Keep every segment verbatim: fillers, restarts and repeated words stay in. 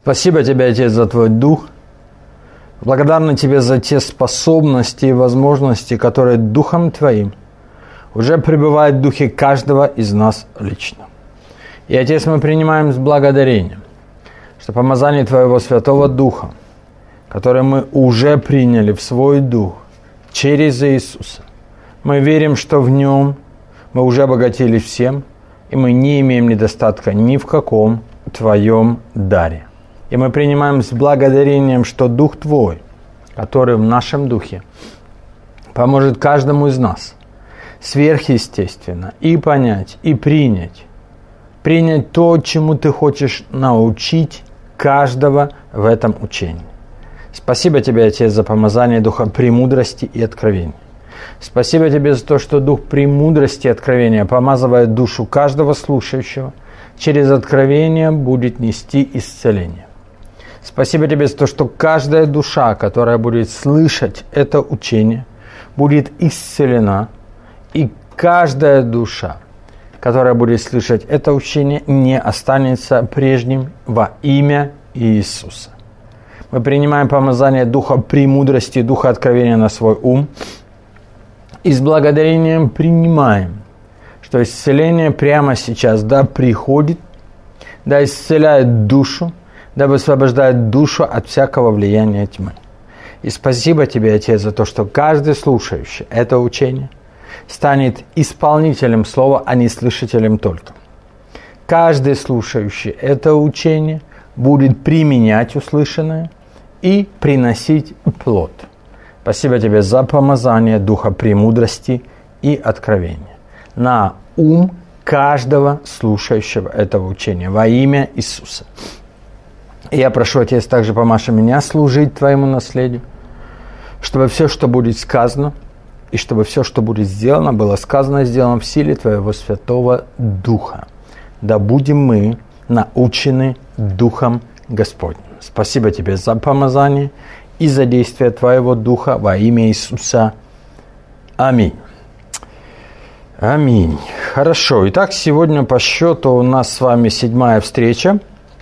Спасибо Тебе, Отец, за Твой Дух. Благодарны Тебе за те способности и возможности, которые Духом Твоим уже пребывают в духе каждого из нас лично. И, Отец, мы принимаем с благодарением, что помазание Твоего Святого Духа, которое мы уже приняли в свой Дух через Иисуса, мы верим, что в Нем мы уже обогатились всем, и мы не имеем недостатка ни в каком Твоем даре. И мы принимаем с благодарением, что Дух Твой, который в нашем Духе, поможет каждому из нас сверхъестественно и понять, и принять, принять то, чему Ты хочешь научить каждого в этом учении. Спасибо Тебе, Отец, за помазание Духа премудрости и откровения. Спасибо Тебе за то, что Дух премудрости и откровения помазывает душу каждого слушающего, через откровение будет нести исцеление. Спасибо Тебе за то, что каждая душа, которая будет слышать это учение, будет исцелена, и каждая душа, которая будет слышать это учение, не останется прежним во имя Иисуса. Мы принимаем помазание Духа премудрости и Духа откровения на свой ум, и с благодарением принимаем, что исцеление прямо сейчас да приходит, да исцеляет душу, да высвобождает душу от всякого влияния тьмы. И спасибо Тебе, Отец, за то, что каждый слушающий это учение станет исполнителем слова, а не слышателем только. Каждый слушающий это учение будет применять услышанное и приносить плод. Спасибо Тебе за помазание Духа премудрости и откровения на ум каждого слушающего этого учения во имя Иисуса. И я прошу, Отец, также помаши меня служить Твоему наследию, чтобы все, что будет сказано, и чтобы все, что будет сделано, было сказано и сделано в силе Твоего Святого Духа. Да будем мы научены Духом Господним. Спасибо Тебе за помазание и за действие Твоего Духа во имя Иисуса. Аминь. Аминь. Хорошо. Итак, сегодня по счету у нас с вами седьмая встреча,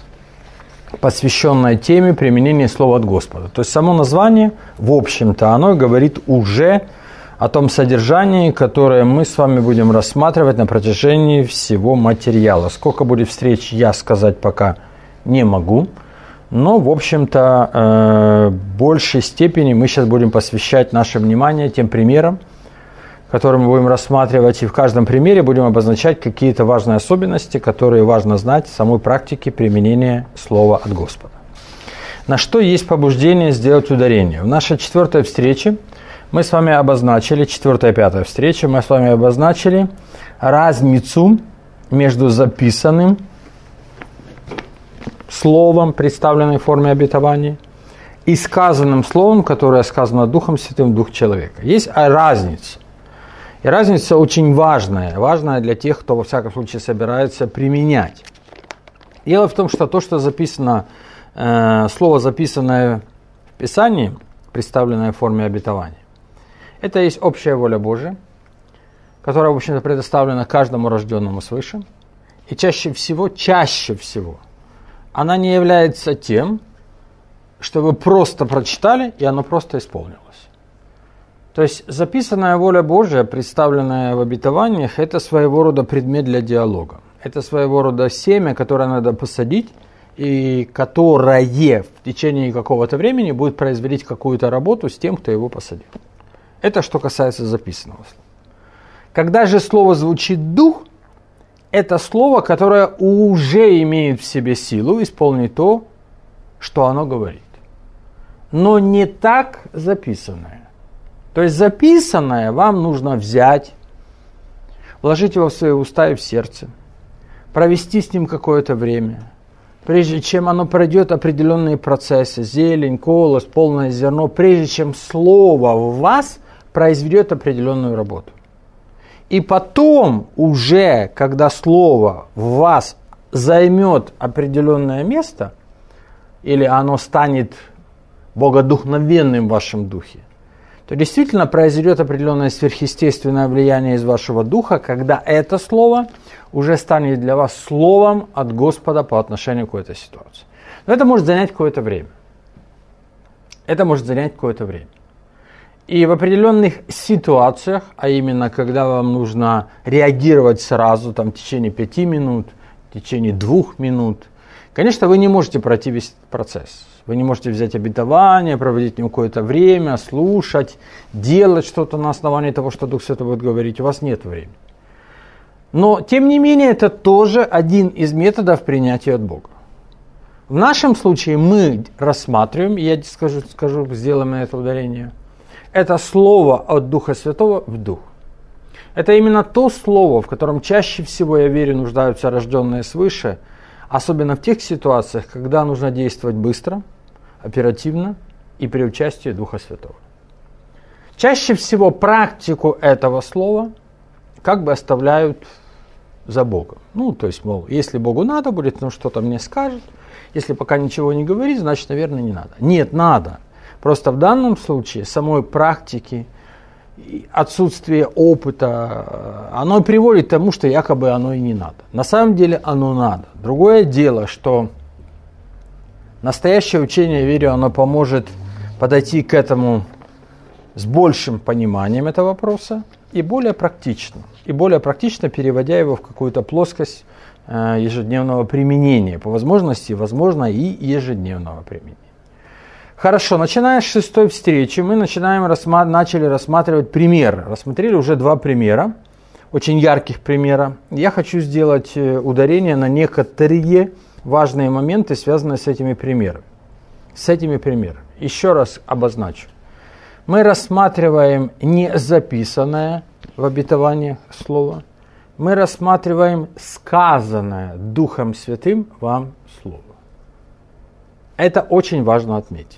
посвященная теме применения слова от Господа. То есть само название, в общем-то, оно говорит уже о том содержании, которое мы с вами будем рассматривать на протяжении всего материала. Сколько будет встреч, я сказать пока не могу. Но, в общем-то, в большей степени мы сейчас будем посвящать наше внимание тем примерам, которые мы будем рассматривать, и в каждом примере будем обозначать какие-то важные особенности, которые важно знать в самой практике применения слова от Господа. На что есть побуждение сделать ударение? В нашей четвертой встрече мы с вами обозначили, четвертая и пятая встреча, мы с вами обозначили разницу между записанным словом, представленной в форме обетования, и сказанным словом, которое сказано Духом Святым в дух человека. Есть разница. И разница очень важная, важная для тех, кто во всяком случае собирается применять. Дело в том, что то, что записано, э, слово, записанное в Писании, представленное в форме обетования, это есть общая воля Божия, которая, в общем-то, предоставлена каждому рожденному свыше. И чаще всего, чаще всего, она не является тем, что вы просто прочитали, и оно просто исполнилось. То есть записанная воля Божия, представленная в обетованиях, это своего рода предмет для диалога. Это своего рода семя, которое надо посадить, и которое в течение какого-то времени будет производить какую-то работу с тем, кто его посадил. Это что касается записанного слова. Когда же слово звучит «дух», это слово, которое уже имеет в себе силу исполнить то, что оно говорит. Но не так записанное. То есть записанное вам нужно взять, вложить его в свои уста и в сердце, провести с ним какое-то время, прежде чем оно пройдет определенные процессы, зелень, колос, полное зерно, прежде чем слово в вас произведет определенную работу. И потом уже, когда слово в вас займет определенное место, или оно станет богодухновенным в вашем духе, то действительно произойдет определенное сверхъестественное влияние из вашего духа, когда это слово уже станет для вас словом от Господа по отношению к этой ситуации. Но это может занять какое-то время. Это может занять какое-то время. И в определенных ситуациях, а именно когда вам нужно реагировать сразу, там, в течение пяти минут, в течение двух минут, конечно, вы не можете пройти весь процесс. Вы не можете взять обетование, проводить в нем какое-то время, слушать, делать что-то на основании того, что Дух Святой будет говорить. У вас нет времени. Но, тем не менее, это тоже один из методов принятия от Бога. В нашем случае мы рассматриваем, я скажу, скажу сделаем на это ударение, это слово от Духа Святого в Дух. Это именно то слово, в котором чаще всего, я верю, нуждаются рожденные свыше, особенно в тех ситуациях, когда нужно действовать быстро, оперативно и при участии Духа Святого. Чаще всего практику этого слова как бы оставляют за Богом. Ну, то есть, мол, если Богу надо будет, ну что-то мне скажет. Если пока ничего не говорит, значит, наверное, не надо. Нет, надо. Просто в данном случае самой практики, отсутствие опыта, оно приводит к тому, что якобы оно и не надо. На самом деле оно надо. Другое дело, что настоящее учение, я верю, оно поможет подойти к этому с большим пониманием этого вопроса и более практично. И более практично переводя его в какую-то плоскость э, ежедневного применения. По возможности, возможно, и ежедневного применения. Хорошо, начиная с шестой встречи, мы начинаем рассма- начали рассматривать примеры. Рассмотрели уже два примера, очень ярких примера. Я хочу сделать ударение на некоторые важные моменты, связанные с этими примерами. С этими примерами. Еще раз обозначу. Мы рассматриваем не записанное в обетованиях слово, мы рассматриваем сказанное Духом Святым вам слово. Это очень важно отметить.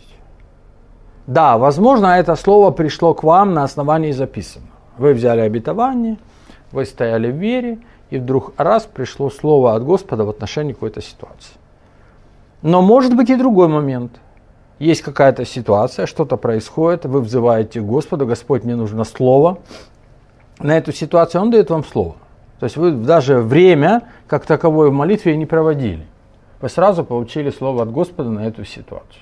Да, возможно, это слово пришло к вам на основании записанного. Вы взяли обетование, вы стояли в вере, и вдруг раз пришло слово от Господа в отношении какой-то ситуации. Но может быть и другой момент. Есть какая-то ситуация, что-то происходит, вы взываете к Господу, Господь, мне нужно слово. На эту ситуацию Он дает вам слово. То есть вы даже время, как таковое, в молитве не проводили. Вы сразу получили слово от Господа на эту ситуацию.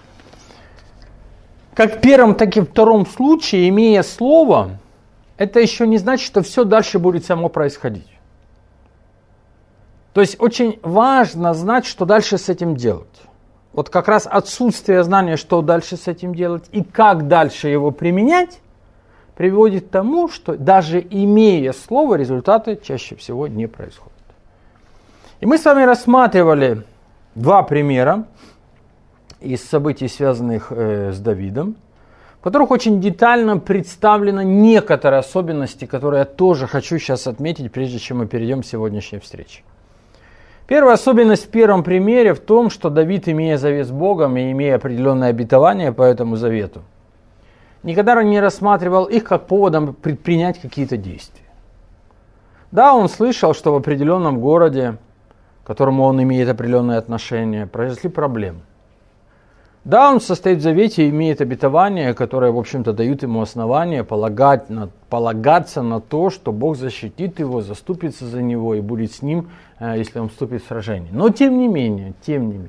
Как в первом, так и в втором случае, имея слово, это еще не значит, что все дальше будет само происходить. То есть очень важно знать, что дальше с этим делать. Вот как раз отсутствие знания, что дальше с этим делать и как дальше его применять, приводит к тому, что даже имея слово, результаты чаще всего не происходят. И мы с вами рассматривали два примера из событий, связанных э, с Давидом, в которых очень детально представлены некоторые особенности, которые я тоже хочу сейчас отметить, прежде чем мы перейдем к сегодняшней встрече. Первая особенность в первом примере в том, что Давид, имея завет с Богом и имея определенное обетование по этому завету, никогда не рассматривал их как поводом предпринять какие-то действия. Да, он слышал, что в определенном городе, к которому он имеет определенное отношение, произошли проблемы. Да, он состоит в завете и имеет обетование, которое, в общем-то, дают ему основания полагать на, полагаться на то, что Бог защитит его, заступится за него и будет с ним, если он вступит в сражение. Но тем не менее, тем не менее,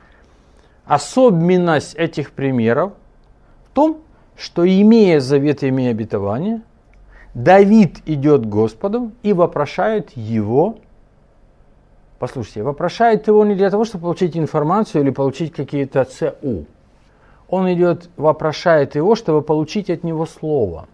особенность этих примеров в том, что, имея завет и имея обетование, Давид идет к Господу и вопрошает его. Послушайте, вопрошает его не для того, чтобы получить информацию или получить какие-то ЦУ. Он идет, вопрошает его, чтобы получить от него слово.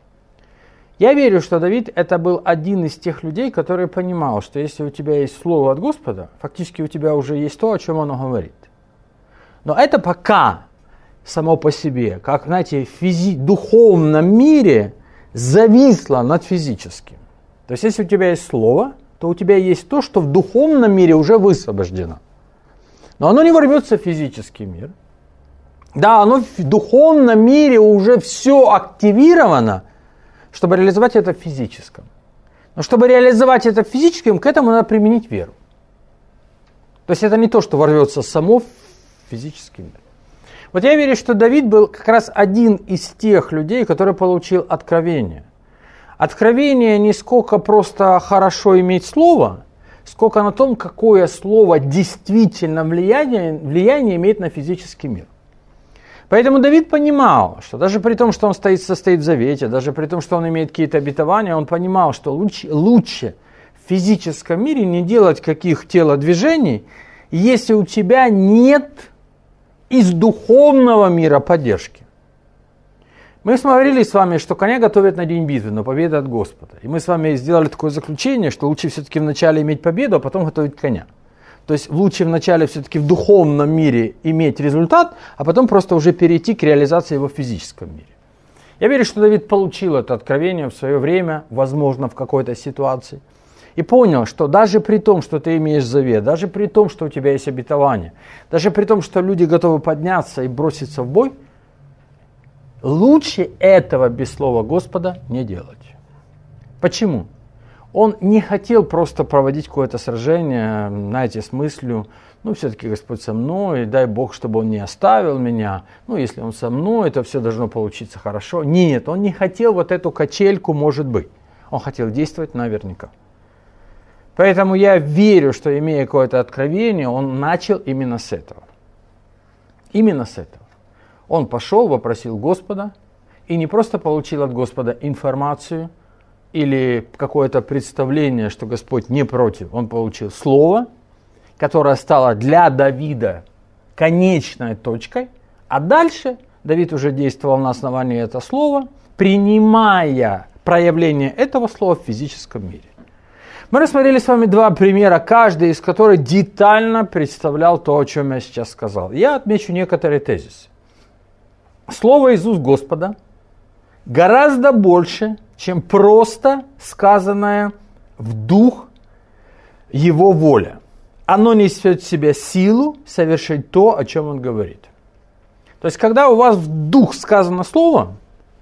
Я верю, что Давид это был один из тех людей, который понимал, что если у тебя есть слово от Господа, фактически у тебя уже есть то, о чем оно говорит. Но это пока само по себе, как, знаете, в физи- духовном мире зависло над физическим. То есть если у тебя есть слово, то у тебя есть то, что в духовном мире уже высвобождено. Но оно не ворвется в физический мир. Да, оно в духовном мире уже все активировано, чтобы реализовать это в физическом. Но чтобы реализовать это в физическом, к этому надо применить веру. То есть это не то, что ворвется само в физический мир. Вот я верю, что Давид был как раз один из тех людей, который получил откровение. Откровение не сколько просто хорошо иметь слово, сколько на том, какое слово действительно влияние, влияние имеет на физический мир. Поэтому Давид понимал, что даже при том, что он стоит, состоит в завете, даже при том, что он имеет какие-то обетования, он понимал, что лучше, лучше в физическом мире не делать каких телодвижений, если у тебя нет из духовного мира поддержки. Мы смотрели с вами, что коня готовят на день битвы, но победа от Господа. И мы с вами сделали такое заключение, что лучше все-таки вначале иметь победу, а потом готовить коня. То есть лучше вначале все-таки в духовном мире иметь результат, а потом просто уже перейти к реализации его в физическом мире. Я верю, что Давид получил это откровение в свое время, возможно, в какой-то ситуации. И понял, что даже при том, что ты имеешь завет, даже при том, что у тебя есть обетование, даже при том, что люди готовы подняться и броситься в бой, лучше этого без слова Господа не делать. Почему? Он не хотел просто проводить какое-то сражение, знаете, с мыслью, ну, все-таки Господь со мной, дай Бог, чтобы Он не оставил меня. Ну, если Он со мной, то все должно получиться хорошо. Нет, он не хотел вот эту качельку, может быть. Он хотел действовать наверняка. Поэтому я верю, что, имея какое-то откровение, он начал именно с этого. Именно с этого. Он пошел, вопросил Господа, и не просто получил от Господа информацию или какое-то представление, что Господь не против. Он получил слово, которое стало для Давида конечной точкой, а дальше Давид уже действовал на основании этого слова, принимая проявление этого слова в физическом мире. Мы рассмотрели с вами два примера, каждый из которых детально представлял то, о чем я сейчас сказал. Я отмечу некоторые тезисы. Слово из уст Господа гораздо больше, чем просто сказанное в дух Его воля. Оно несет в себе силу совершить то, о чем Он говорит. То есть, когда у вас в дух сказано слово,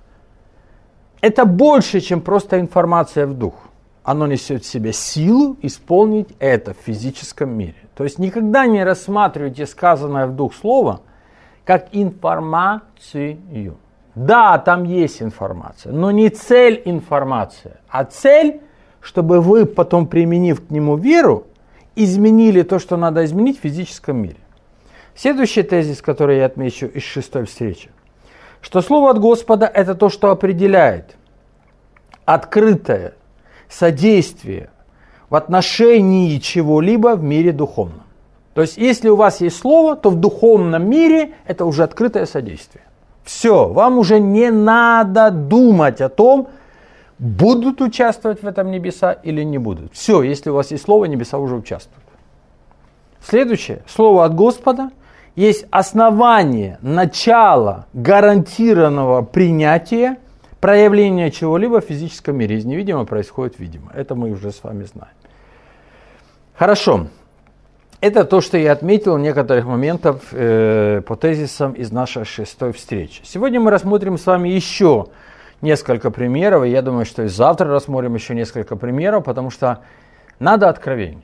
это больше, чем просто информация в дух. Оно несет в себе силу исполнить это в физическом мире. То есть, никогда не рассматривайте сказанное в дух слово как информацию. Да, там есть информация, но не цель информации, а цель, чтобы вы, потом применив к нему веру, изменили то, что надо изменить в физическом мире. Следующий тезис, который я отмечу из шестой встречи, что слово от Господа – это то, что определяет открытое содействие в отношении чего-либо в мире духовном. То есть, если у вас есть слово, то в духовном мире это уже открытое содействие. Все, вам уже не надо думать о том, будут участвовать в этом небеса или не будут. Все, если у вас есть слово, небеса уже участвуют. Следующее, слово от Господа есть основание, начало гарантированного принятия проявления чего-либо в физическом мире. Из невидимого происходит видимо. Это мы уже с вами знаем. Хорошо. Это то, что я отметил некоторых моментов э, по тезисам из нашей шестой встречи. Сегодня мы рассмотрим с вами еще несколько примеров, и я думаю, что и завтра рассмотрим еще несколько примеров, потому что надо откровение.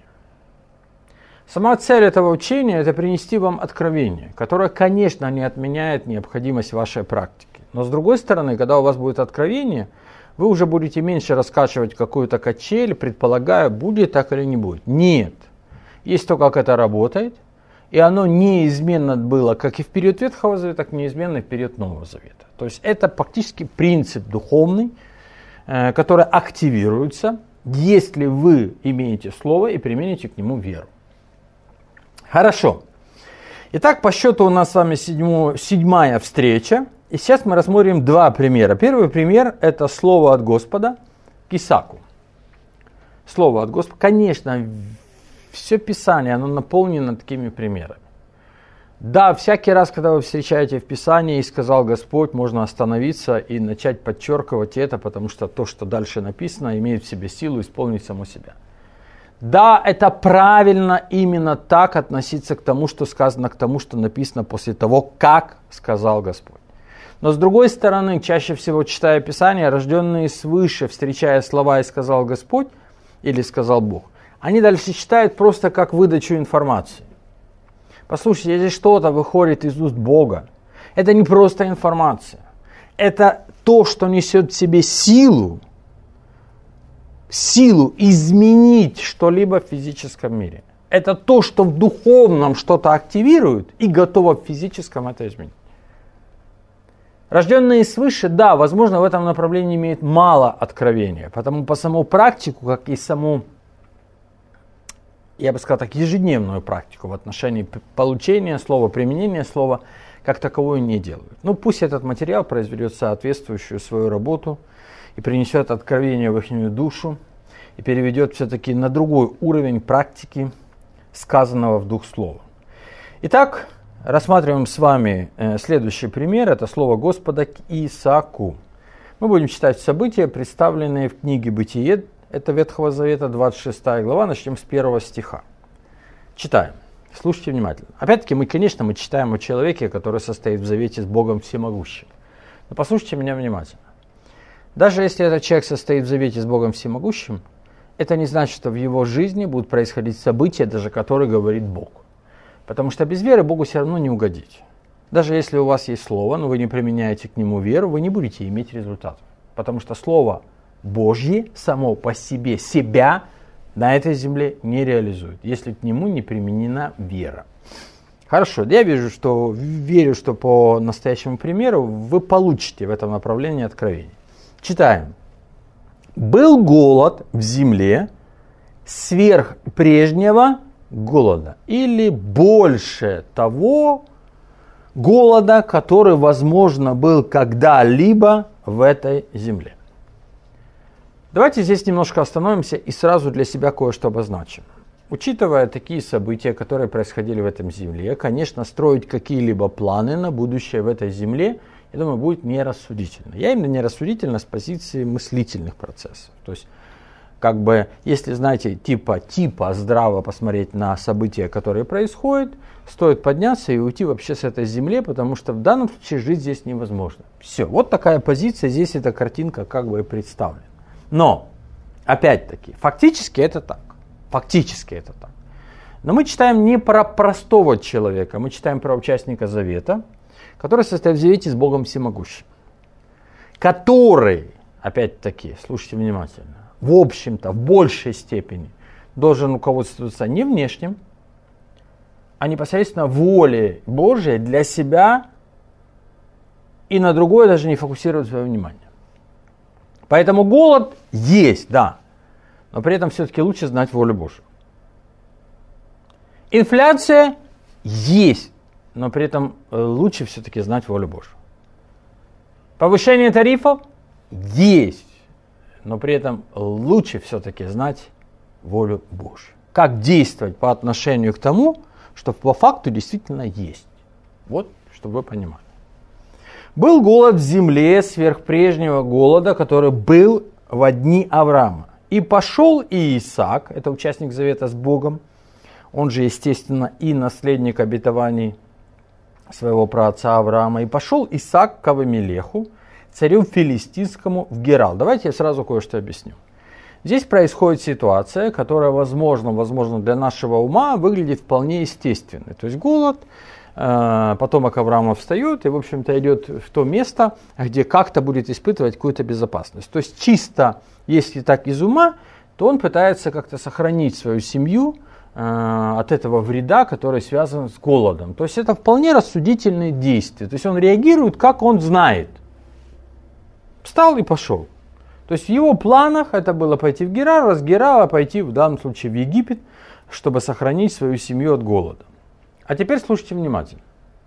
Сама цель этого учения – это принести вам откровение, которое, конечно, не отменяет необходимость вашей практики. Но с другой стороны, когда у вас будет откровение, вы уже будете меньше раскачивать какую-то качель, предполагая, будет так или не будет. Нет. Есть то, как это работает, и оно неизменно было как и в период Ветхого Завета, так и неизменно и в период Нового Завета. То есть это практически принцип духовный, который активируется, если вы имеете слово и примените к нему веру. Хорошо. Итак, по счету у нас с вами седьму, седьмая встреча, и сейчас мы рассмотрим два примера. Первый пример – это слово от Господа к Исааку. Слово от Господа, конечно, все Писание, оно наполнено такими примерами. Да, всякий раз, когда вы встречаете в Писании, и сказал Господь, можно остановиться и начать подчеркивать это, потому что то, что дальше написано, имеет в себе силу исполнить само себя. Да, это правильно именно так относиться к тому, что сказано, к тому, что написано после того, как сказал Господь. Но с другой стороны, чаще всего, читая Писание, рожденные свыше, встречая слова «и сказал Господь» или «сказал Бог», они дальше читают просто как выдачу информации. Послушайте, если что-то выходит из уст Бога, это не просто информация. Это то, что несет в себе силу силу изменить что-либо в физическом мире. Это то, что в духовном что-то активирует и готово в физическом это изменить. Рожденные свыше, да, возможно, в этом направлении имеют мало откровения, потому по саму практику, как и саму, я бы сказал так, ежедневную практику в отношении получения слова, применения слова, как таковую не делают. Ну, пусть этот материал произведет соответствующую свою работу и принесет откровение в их душу и переведет все-таки на другой уровень практики сказанного в дух слова. Итак, рассматриваем с вами э, следующий пример. Это слово Господа к Исааку. Мы будем читать события, представленные в книге Бытие, это Ветхого Завета, двадцать шестая глава. Начнем с первого стиха. Читаем. Слушайте внимательно. Опять-таки, мы, конечно, мы читаем о человеке, который состоит в завете с Богом Всемогущим. Но послушайте меня внимательно. Даже если этот человек состоит в завете с Богом Всемогущим, это не значит, что в его жизни будут происходить события, даже которые говорит Бог. Потому что без веры Богу все равно не угодить. Даже если у вас есть слово, но вы не применяете к нему веру, вы не будете иметь результатов. Потому что слово Божье само по себе себя на этой земле не реализует, если к нему не применена вера. Хорошо, я вижу, что верю, что по настоящему примеру вы получите в этом направлении откровение. Читаем. Был голод в земле сверх прежнего голода, или больше того голода, который, возможно, был когда-либо в этой земле. Давайте здесь немножко остановимся и сразу для себя кое-что обозначим. Учитывая такие события, которые происходили в этом земле, конечно, строить какие-либо планы на будущее в этой земле, я думаю, будет нерассудительно. Я именно нерассудительно с позиции мыслительных процессов. То есть, как бы, если, знаете, типа, типа здраво посмотреть на события, которые происходят, стоит подняться и уйти вообще с этой земли, потому что в данном случае жить здесь невозможно. Все, вот такая позиция, здесь эта картинка как бы и представлена. Но, опять-таки, фактически это так. Фактически это так. Но мы читаем не про простого человека, мы читаем про участника завета, который состоит в завете с Богом Всемогущим. Который, опять-таки, слушайте внимательно, в общем-то, в большей степени должен руководствоваться не внешним, а непосредственно волей Божией для себя и на другое даже не фокусировать свое внимание. Поэтому голод есть, да, но при этом все-таки лучше знать волю Божию. Инфляция есть, но при этом лучше все-таки знать волю Божию. Повышение тарифов есть, но при этом лучше все-таки знать волю Божию. Как действовать по отношению к тому, что по факту действительно есть. Вот, чтобы вы понимали. Был голод в земле сверх прежнего голода, который был во дни Авраама. И пошел и Исаак, это участник завета с Богом, он же, естественно, и наследник обетований своего праотца Авраама. И пошел Исаак к Авимелеху, царю филистимскому, в Герал. Давайте я сразу кое-что объясню. Здесь происходит ситуация, которая, возможно, возможно для нашего ума выглядит вполне естественной. То есть голод, потомок Авраама встает и, в общем-то, идет в то место, где как-то будет испытывать какую-то безопасность. То есть чисто, если так из ума, то он пытается как-то сохранить свою семью от этого вреда, который связан с голодом. То есть это вполне рассудительные действия. То есть он реагирует, как он знает. Встал и пошел. То есть в его планах это было пойти в Герар, а с Герара пойти в данном случае в Египет, чтобы сохранить свою семью от голода. А теперь слушайте внимательно.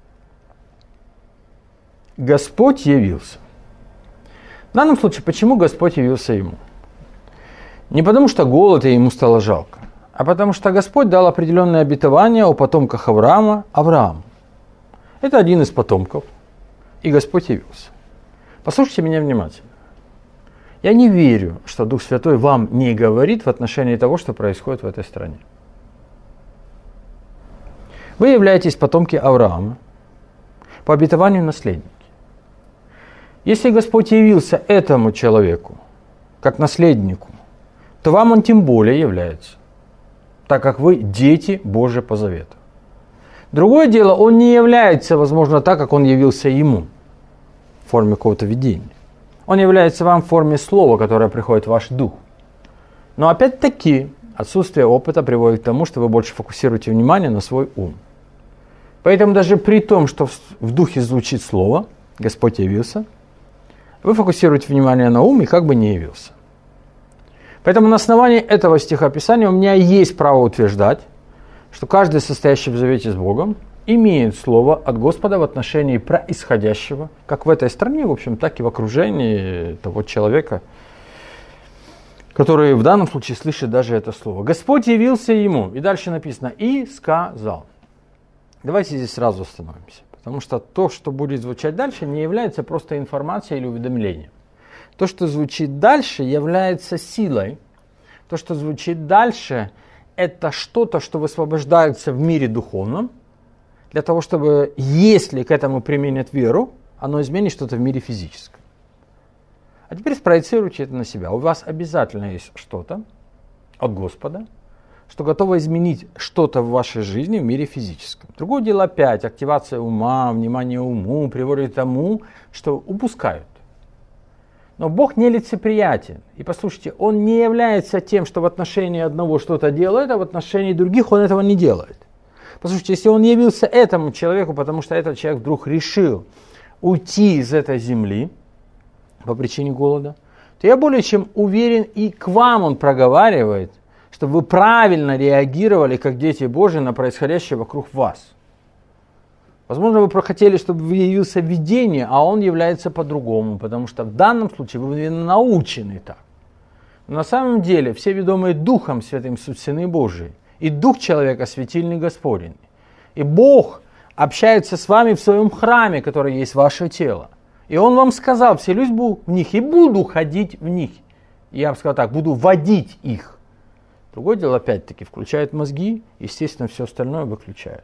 Господь явился. В данном случае, почему Господь явился ему? Не потому что голод и ему стало жалко, а потому что Господь дал определенное обетование о потомках Авраама Аврааму. Это один из потомков, и Господь явился. Послушайте меня внимательно. Я не верю, что Дух Святой вам не говорит в отношении того, что происходит в этой стране. Вы являетесь потомки Авраама, по обетованию наследники. Если Господь явился этому человеку, как наследнику, то вам он тем более является, так как вы дети Божьи по завету. Другое дело, он не является, возможно, так, как он явился ему, в форме какого-то видения. Он является вам в форме слова, которое приходит в ваш дух. Но опять-таки отсутствие опыта приводит к тому, что вы больше фокусируете внимание на свой ум. Поэтому даже при том, что в духе звучит слово «Господь явился», вы фокусируете внимание на ум и как бы не явился. Поэтому на основании этого стихописания у меня есть право утверждать, что каждый, состоящий в завете с Богом, имеет слово от Господа в отношении происходящего, как в этой стране, в общем, так и в окружении того человека, который в данном случае слышит даже это слово. Господь явился ему, и дальше написано, и сказал. Давайте здесь сразу остановимся, потому что то, что будет звучать дальше, не является просто информацией или уведомлением. То, что звучит дальше, является силой. То, что звучит дальше, это что-то, что высвобождается в мире духовном, для того, чтобы, если к этому применят веру, оно изменит что-то в мире физическом. А теперь спроецируйте это на себя. У вас обязательно есть что-то от Господа, что готово изменить что-то в вашей жизни в мире физическом. Другое дело опять, активация ума, внимание уму приводит к тому, что упускают. Но Бог не лицеприятен. И послушайте, Он не является тем, что в отношении одного что-то делает, а в отношении других Он этого не делает. Послушайте, если Он явился этому человеку, потому что этот человек вдруг решил уйти из этой земли по причине голода, то я более чем уверен, и к вам Он проговаривает, чтобы вы правильно реагировали, как дети Божьи, на происходящее вокруг вас. Возможно, вы хотели, чтобы явился видение, а он является по-другому, потому что в данном случае вы научены так. Но на самом деле все ведомые Духом Святым суть сыны Божии. И Дух человека светильный Господень. И Бог общается с вами в своем храме, который есть ваше тело. И Он вам сказал, вселюсь в них и буду ходить в них. И я бы сказал так, буду водить их. Другое дело, опять-таки, включает мозги, естественно, все остальное выключает.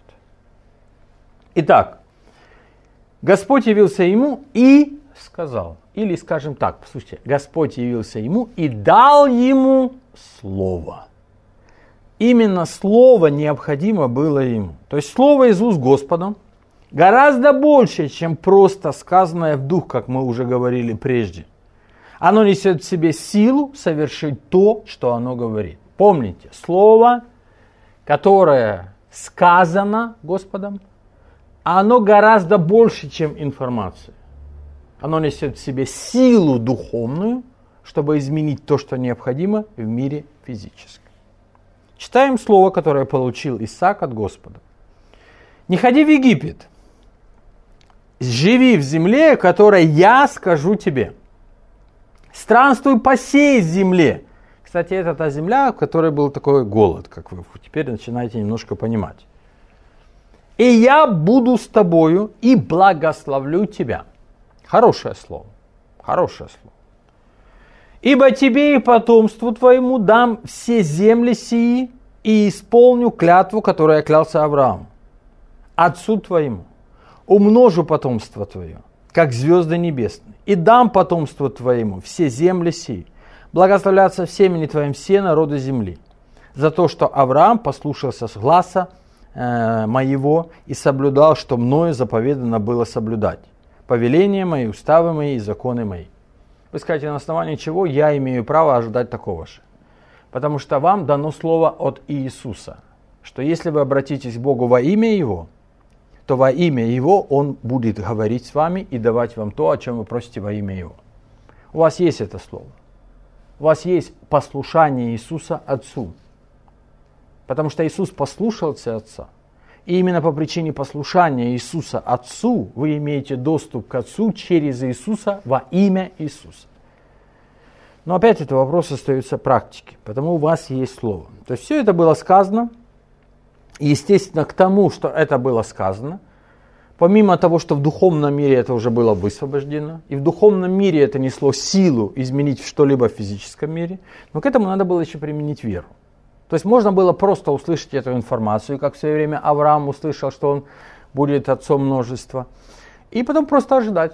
Итак, Господь явился ему и сказал, или скажем так, послушайте, Господь явился ему и дал ему слово. Именно слово необходимо было ему. То есть слово из уст Господа гораздо больше, чем просто сказанное в дух, как мы уже говорили прежде. Оно несет в себе силу совершить то, что оно говорит. Помните, слово, которое сказано Господом, оно гораздо больше, чем информация. Оно несет в себе силу духовную, чтобы изменить то, что необходимо в мире физическом. Читаем слово, которое получил Исаак от Господа. «Не ходи в Египет, живи в земле, которой я скажу тебе. Странствуй по сей земле». Кстати, это та земля, в которой был такой голод, как вы теперь начинаете немножко понимать. «И я буду с тобою и благословлю тебя». Хорошее слово. Хорошее слово. «Ибо тебе и потомству твоему дам все земли сии, и исполню клятву, которую я клялся Аврааму, отцу твоему. Умножу потомство твое, как звезды небесные, и дам потомству твоему все земли сии. Благословляться в семени твоем все народы земли, за то, что Авраам послушался гласа э, моего и соблюдал, что мною заповедано было соблюдать, повеления мои, уставы мои и законы мои». Вы скажете, на основании чего я имею право ожидать такого же? Потому что вам дано слово от Иисуса, что если вы обратитесь к Богу во имя Его, то во имя Его Он будет говорить с вами и давать вам то, о чем вы просите во имя Его. У вас есть это слово. У вас есть послушание Иисуса Отцу. Потому что Иисус послушался Отца. И именно по причине послушания Иисуса Отцу вы имеете доступ к Отцу через Иисуса во имя Иисуса. Но опять это вопрос остается практики, потому у вас есть Слово. То есть все это было сказано, и естественно к тому, что это было сказано, помимо того, что в духовном мире это уже было высвобождено, и в духовном мире это несло силу изменить что-либо в физическом мире, но к этому надо было еще применить веру. То есть можно было просто услышать эту информацию, как в свое время Авраам услышал, что он будет отцом множества, и потом просто ожидать.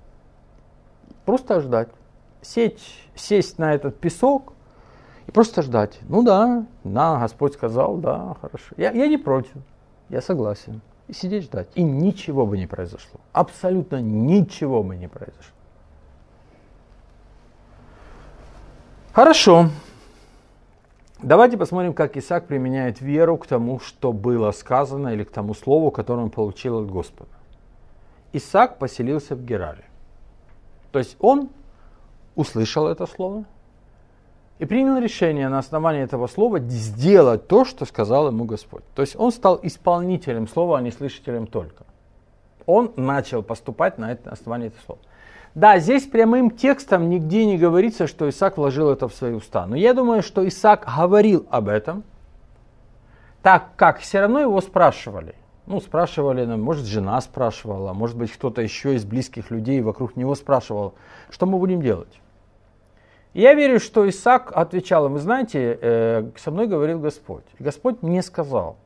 Просто ожидать. Сесть, сесть на этот песок и просто ждать. Ну да, да, Господь сказал, да, хорошо. Я, я не против, я согласен. И сидеть ждать. И ничего бы не произошло. Абсолютно ничего бы не произошло. Хорошо. Давайте посмотрим, как Исаак применяет веру к тому, что было сказано, или к тому слову, которое он получил от Господа. Исаак поселился в Гераре. То есть он услышал это слово и принял решение на основании этого слова сделать то, что сказал ему Господь. То есть он стал исполнителем слова, а не слышателем только. Он начал поступать на основании этого слова. Да, здесь прямым текстом нигде не говорится, что Исаак вложил это в свои уста. Но я думаю, что Исаак говорил об этом, так как все равно его спрашивали. Ну, спрашивали, может, жена спрашивала, может быть, кто-то еще из близких людей вокруг него спрашивал, что мы будем делать. И я верю, что Исаак отвечал, вы знаете, э, со мной говорил Господь. И Господь мне сказал.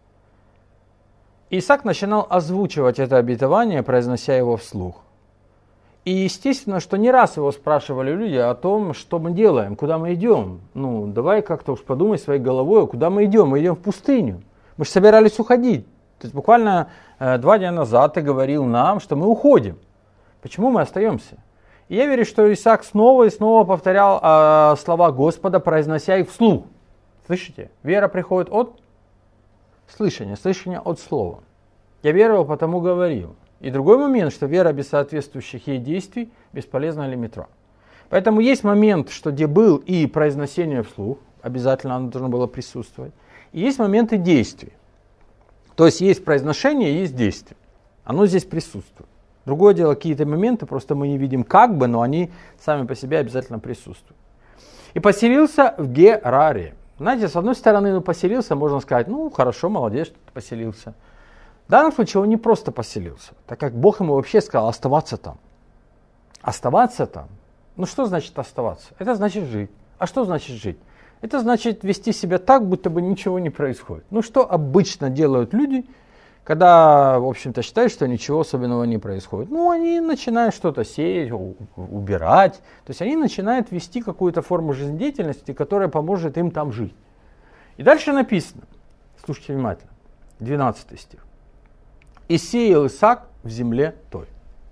Исаак начинал озвучивать это обетование, произнося его вслух. И естественно, что не раз его спрашивали люди о том, что мы делаем, куда мы идем. Ну, давай как-то уж подумай своей головой, куда мы идем. Мы идем в пустыню. Мы же собирались уходить. То есть буквально э, два дня назад ты говорил нам, что мы уходим. Почему мы остаемся? И я верю, что Исаак снова и снова повторял э, слова Господа, произнося их вслух. Слышите? Вера приходит от слышания, слышания от слова. Я веровал, потому говорил. И другой момент, что вера без соответствующих ей действий бесполезна или мертва. Поэтому есть момент, что где был и произношение вслух, обязательно оно должно было присутствовать. И есть моменты действий. То есть есть произношение, есть действие. Оно здесь присутствует. Другое дело, какие-то моменты просто мы не видим как бы, но они сами по себе обязательно присутствуют. И поселился в Гераре. Знаете, с одной стороны, ну, поселился, можно сказать, ну хорошо, молодец, что ты поселился. В данном случае он не просто поселился, так как Бог ему вообще сказал оставаться там. Оставаться там? Ну что значит оставаться? Это значит жить. А что значит жить? Это значит вести себя так, будто бы ничего не происходит. Ну что обычно делают люди, когда, в общем-то, считают, что ничего особенного не происходит? Ну, они начинают что-то сеять, убирать. То есть они начинают вести какую-то форму жизнедеятельности, которая поможет им там жить. И дальше написано, слушайте внимательно, двенадцатый стих. «И сеял Исаак в земле той».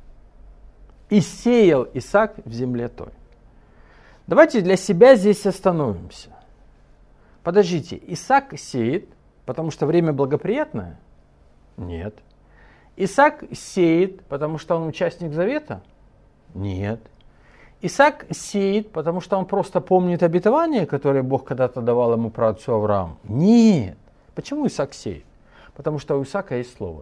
«И сеял Исаак в земле той». Давайте для себя здесь остановимся. Подождите, Исаак сеет, потому что время благоприятное? Нет. Исаак сеет, потому что он участник завета? Нет. Исаак сеет, потому что он просто помнит обетование, которое Бог когда-то давал ему праотцу Аврааму? Нет. Почему Исаак сеет? Потому что у Исаака есть слово.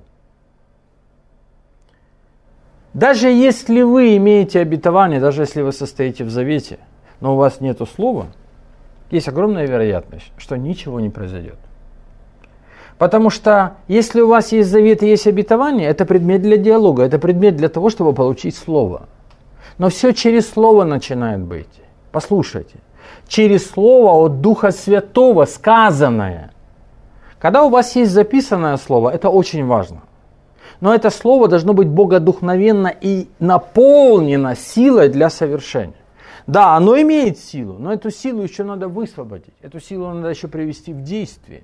Даже если вы имеете обетование, даже если вы состоите в завете, но у вас нет слова, есть огромная вероятность, что ничего не произойдет. Потому что если у вас есть завет и есть обетование, это предмет для диалога, это предмет для того, чтобы получить слово. Но все через слово начинает быть. Послушайте, через слово от Духа Святого сказанное. Когда у вас есть записанное слово, это очень важно. Но это слово должно быть богодухновенно и наполнено силой для совершения. Да, оно имеет силу, но эту силу еще надо высвободить. Эту силу надо еще привести в действие.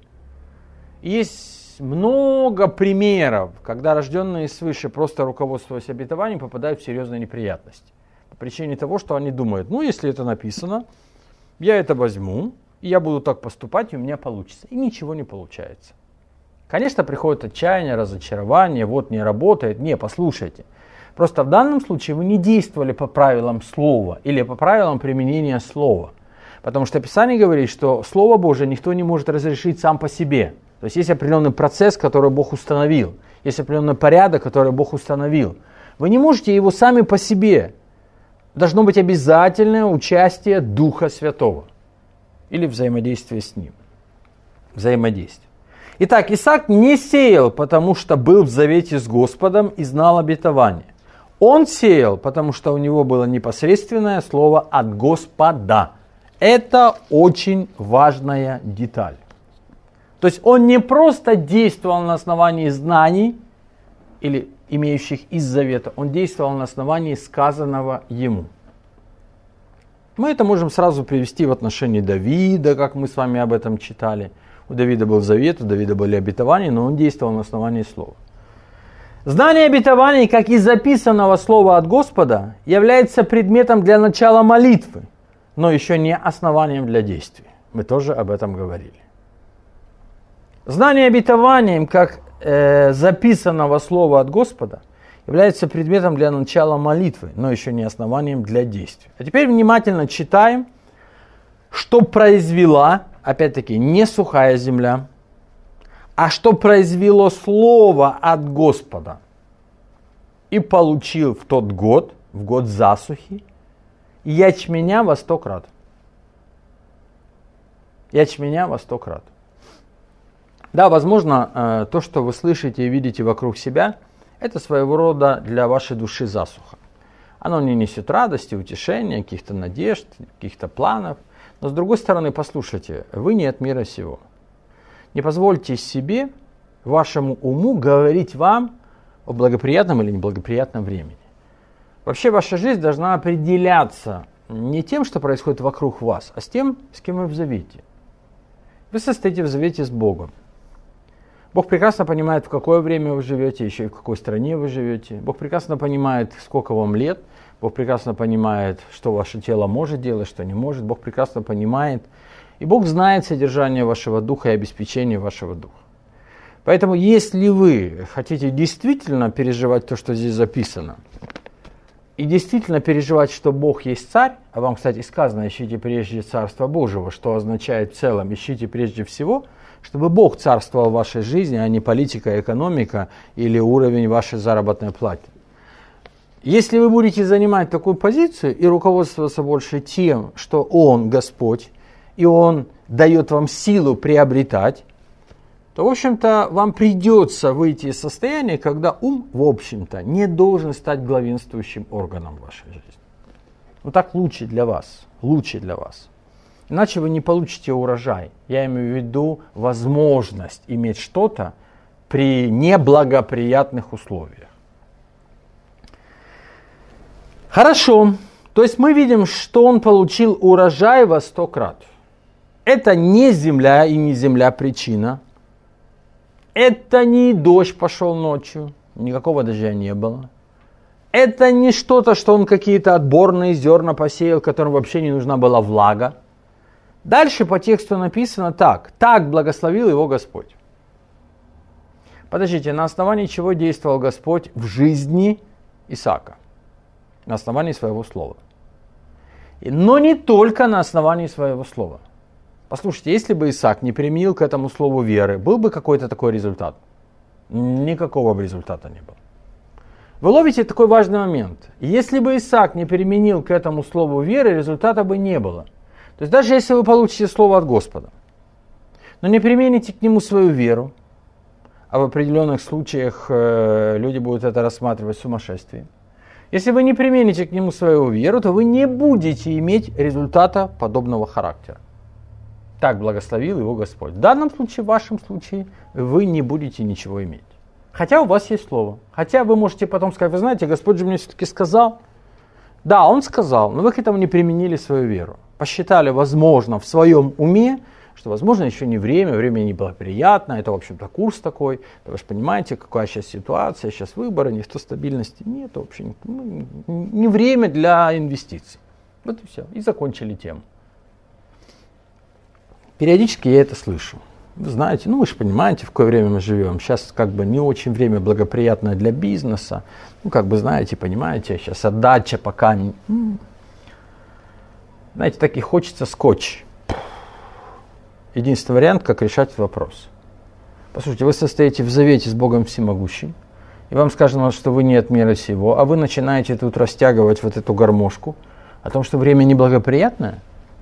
Есть много примеров, когда рожденные свыше, просто руководствуясь обетованием, попадают в серьезные неприятности. По причине того, что они думают, ну если это написано, я это возьму, и я буду так поступать, и у меня получится. И ничего не получается. Конечно, приходит отчаяние, разочарование, вот не работает. Не, послушайте. Просто в данном случае вы не действовали по правилам слова или по правилам применения слова. Потому что Писание говорит, что Слово Божие никто не может разрешить сам по себе. То есть есть определенный процесс, который Бог установил. Есть определенный порядок, который Бог установил. Вы не можете его сами по себе. Должно быть обязательное участие Духа Святого. Или взаимодействие с Ним. Взаимодействие. Итак, Исаак не сеял, потому что был в завете с Господом и знал обетование. Он сеял, потому что у него было непосредственное слово от Господа. Это очень важная деталь. То есть он не просто действовал на основании знаний, или имеющих из завета, он действовал на основании сказанного ему. Мы это можем сразу привести в отношении Давида, как мы с вами об этом читали. У Давида был завет, у Давида были обетования, но он действовал на основании слова. Знание обетований, как и записанного слова от Господа, является предметом для начала молитвы, но еще не основанием для действий. Мы тоже об этом говорили. Знание обетованием, как э, записанного слова от Господа, является предметом для начала молитвы, но еще не основанием для действия. А теперь внимательно читаем, что произвела, опять-таки, не сухая земля, а что произвело слово от Господа. И получил в тот год, в год засухи, ячменя во сто крат. Ячменя во сто крат. Да, возможно, то, что вы слышите и видите вокруг себя, это своего рода для вашей души засуха. Оно не несет радости, утешения, каких-то надежд, каких-то планов. Но с другой стороны, послушайте, вы не от мира сего. Не позвольте себе, вашему уму, говорить вам о благоприятном или неблагоприятном времени. Вообще ваша жизнь должна определяться не тем, что происходит вокруг вас, а с тем, с кем вы в завете. Вы состоите в завете с Богом. Бог прекрасно понимает, в какое время вы живете, еще и в какой стране вы живете. Бог прекрасно понимает, сколько вам лет. Бог прекрасно понимает, что ваше тело может делать, что не может. Бог прекрасно понимает. И Бог знает содержание вашего духа и обеспечение вашего духа. Поэтому, если вы хотите действительно переживать то, что здесь записано, и действительно переживать, что Бог есть царь, а вам, кстати, сказано, ищите прежде Царства Божьего, что означает в целом, ищите прежде всего, чтобы Бог царствовал в вашей жизни, а не политика, экономика или уровень вашей заработной платы. Если вы будете занимать такую позицию и руководствоваться больше тем, что Он Господь, и Он дает вам силу приобретать, то, в общем-то, вам придется выйти из состояния, когда ум, в общем-то, не должен стать главенствующим органом в вашей жизни. Ну так лучше для вас, лучше для вас. Иначе вы не получите урожай. Я имею в виду возможность иметь что-то при неблагоприятных условиях. Хорошо. То есть мы видим, что он получил урожай во сто крат. Это не земля и не земля причина. Это не дождь пошел ночью. Никакого дождя не было. Это не что-то, что он какие-то отборные зерна посеял, которым вообще не нужна была влага. Дальше по тексту написано так. Так благословил его Господь. Подождите, на основании чего действовал Господь в жизни Исаака? На основании своего слова. Но не только на основании своего слова. Послушайте, если бы Исаак не применил к этому слову веры, был бы какой-то такой результат? Никакого бы результата не было. Вы ловите такой важный момент. Если бы Исаак не применил к этому слову веры, результата бы не было. То есть даже если вы получите слово от Господа, но не примените к нему свою веру, а в определенных случаях э, люди будут это рассматривать сумасшествием, если вы не примените к нему свою веру, то вы не будете иметь результата подобного характера. Так благословил его Господь. В данном случае, в вашем случае, вы не будете ничего иметь. Хотя у вас есть слово. Хотя вы можете потом сказать, вы знаете, Господь же мне все-таки сказал. Да, Он сказал, но вы к этому не применили свою веру. Посчитали, возможно, в своем уме, что, возможно, еще не время, время не было приятно, это, в общем-то, курс такой. Вы же понимаете, какая сейчас ситуация, сейчас выборы, никто стабильности нет, вообще ну, не время для инвестиций. Вот и все. И закончили тему. Периодически я это слышу. Вы знаете, ну вы же понимаете, в какое время мы живем. Сейчас как бы не очень время благоприятное для бизнеса. Ну как бы знаете, понимаете, сейчас отдача пока не... Знаете, так и хочется скотч. Единственный вариант, как решать этот вопрос. Послушайте, вы состоите в завете с Богом Всемогущим, и вам сказано, что вы не от мира сего, а вы начинаете тут растягивать вот эту гармошку о том, что время неблагоприятное.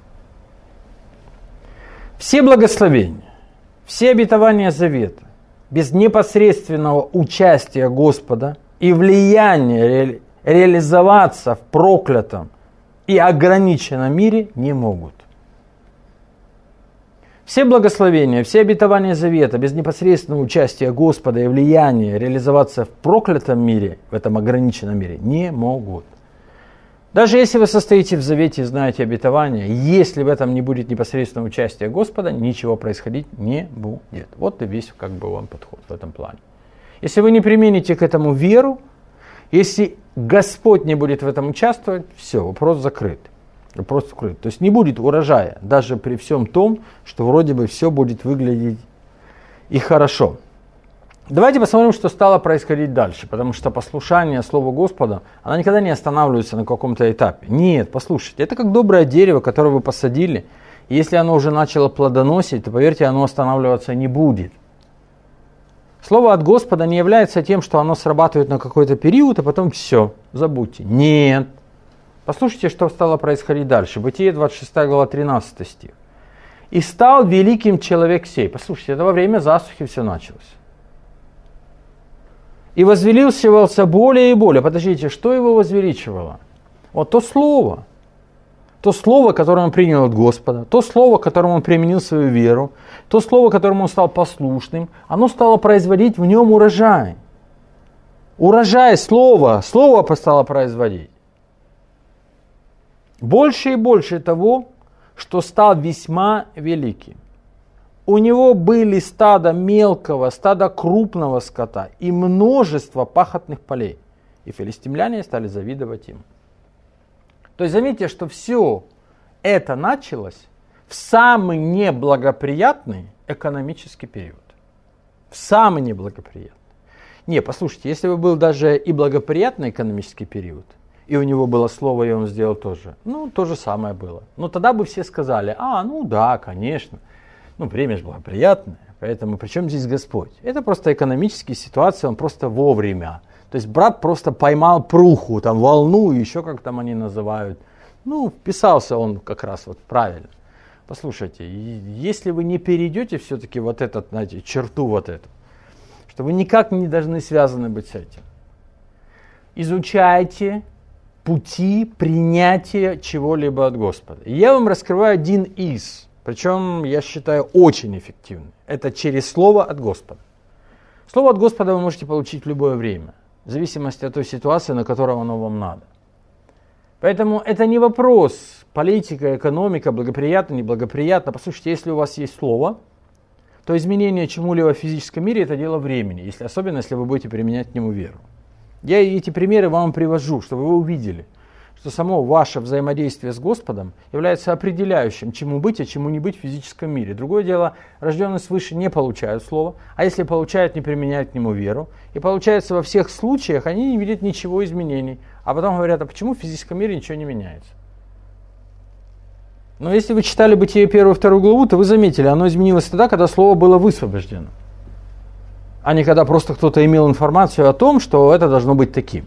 Все благословения, все обетования завета, без непосредственного участия Господа и влияния ре- реализоваться в проклятом и ограниченном мире не могут. Все благословения, все обетования завета, без непосредственного участия Господа и влияния реализоваться в проклятом мире, в этом ограниченном мире, не могут. Даже если вы состоите в завете и знаете обетования, если в этом не будет непосредственного участия Господа, ничего происходить не будет. Вот и весь как бы вам подход в этом плане. Если вы не примените к этому веру, если Господь не будет в этом участвовать, все, вопрос закрыт. Просто укрыт. То есть не будет урожая, даже при всем том, что вроде бы все будет выглядеть и хорошо. Давайте посмотрим, что стало происходить дальше, потому что послушание Слову Господа, оно никогда не останавливается на каком-то этапе. Нет, послушайте, это как доброе дерево, которое вы посадили, и если оно уже начало плодоносить, то, поверьте, оно останавливаться не будет. Слово от Господа не является тем, что оно срабатывает на какой-то период, а потом все, забудьте. Нет. Послушайте, что стало происходить дальше. Бытие двадцать шестая глава, тринадцатый стих. «И стал великим человек сей». Послушайте, это во время засухи все началось. «И возвеличивался более и более». Подождите, что его возвеличивало? Вот то слово. То слово, которое он принял от Господа, то слово, которым он применил свою веру, то слово, которому он стал послушным, оно стало производить в нем урожай. Урожай слова, слово стало производить. Больше и больше того, что стал весьма великим. У него были стадо мелкого, стадо крупного скота и множество пахотных полей. И филистимляне стали завидовать им. То есть заметьте, что все это началось в самый неблагоприятный экономический период. В самый неблагоприятный. Не, послушайте, если бы был даже и благоприятный экономический период, и у него было слово, и он сделал тоже, ну, то же самое было. Но тогда бы все сказали, а, ну да, конечно, ну, время же благоприятное, поэтому при чем здесь Господь? Это просто экономические ситуации, он просто вовремя. То есть брат просто поймал пруху, там волну, еще как там они называют. Ну, вписался он как раз вот правильно. Послушайте, если вы не перейдете все-таки вот этот, знаете, черту вот эту, что вы никак не должны связаны быть с этим. Изучайте пути принятия чего-либо от Господа. И я вам раскрываю один из, причем я считаю очень эффективный. Это через Слово от Господа. Слово от Господа вы можете получить в любое время. В зависимости от той ситуации, на которую оно вам надо. Поэтому это не вопрос политика, экономика, благоприятно, неблагоприятно. Послушайте, если у вас есть слово, то изменение чему-либо в физическом мире – это дело времени, если, особенно если вы будете применять к нему веру. Я эти примеры вам привожу, чтобы вы увидели, что само ваше взаимодействие с Господом является определяющим, чему быть, а чему не быть в физическом мире. Другое дело, рожденные свыше не получают слово, а если получают, не применяют к нему веру. И получается, во всех случаях они не видят ничего изменений. А потом говорят, а почему в физическом мире ничего не меняется? Но если вы читали Бытие первую и вторую главу, то вы заметили, оно изменилось тогда, когда слово было высвобождено. А не когда просто кто-то имел информацию о том, что это должно быть таким.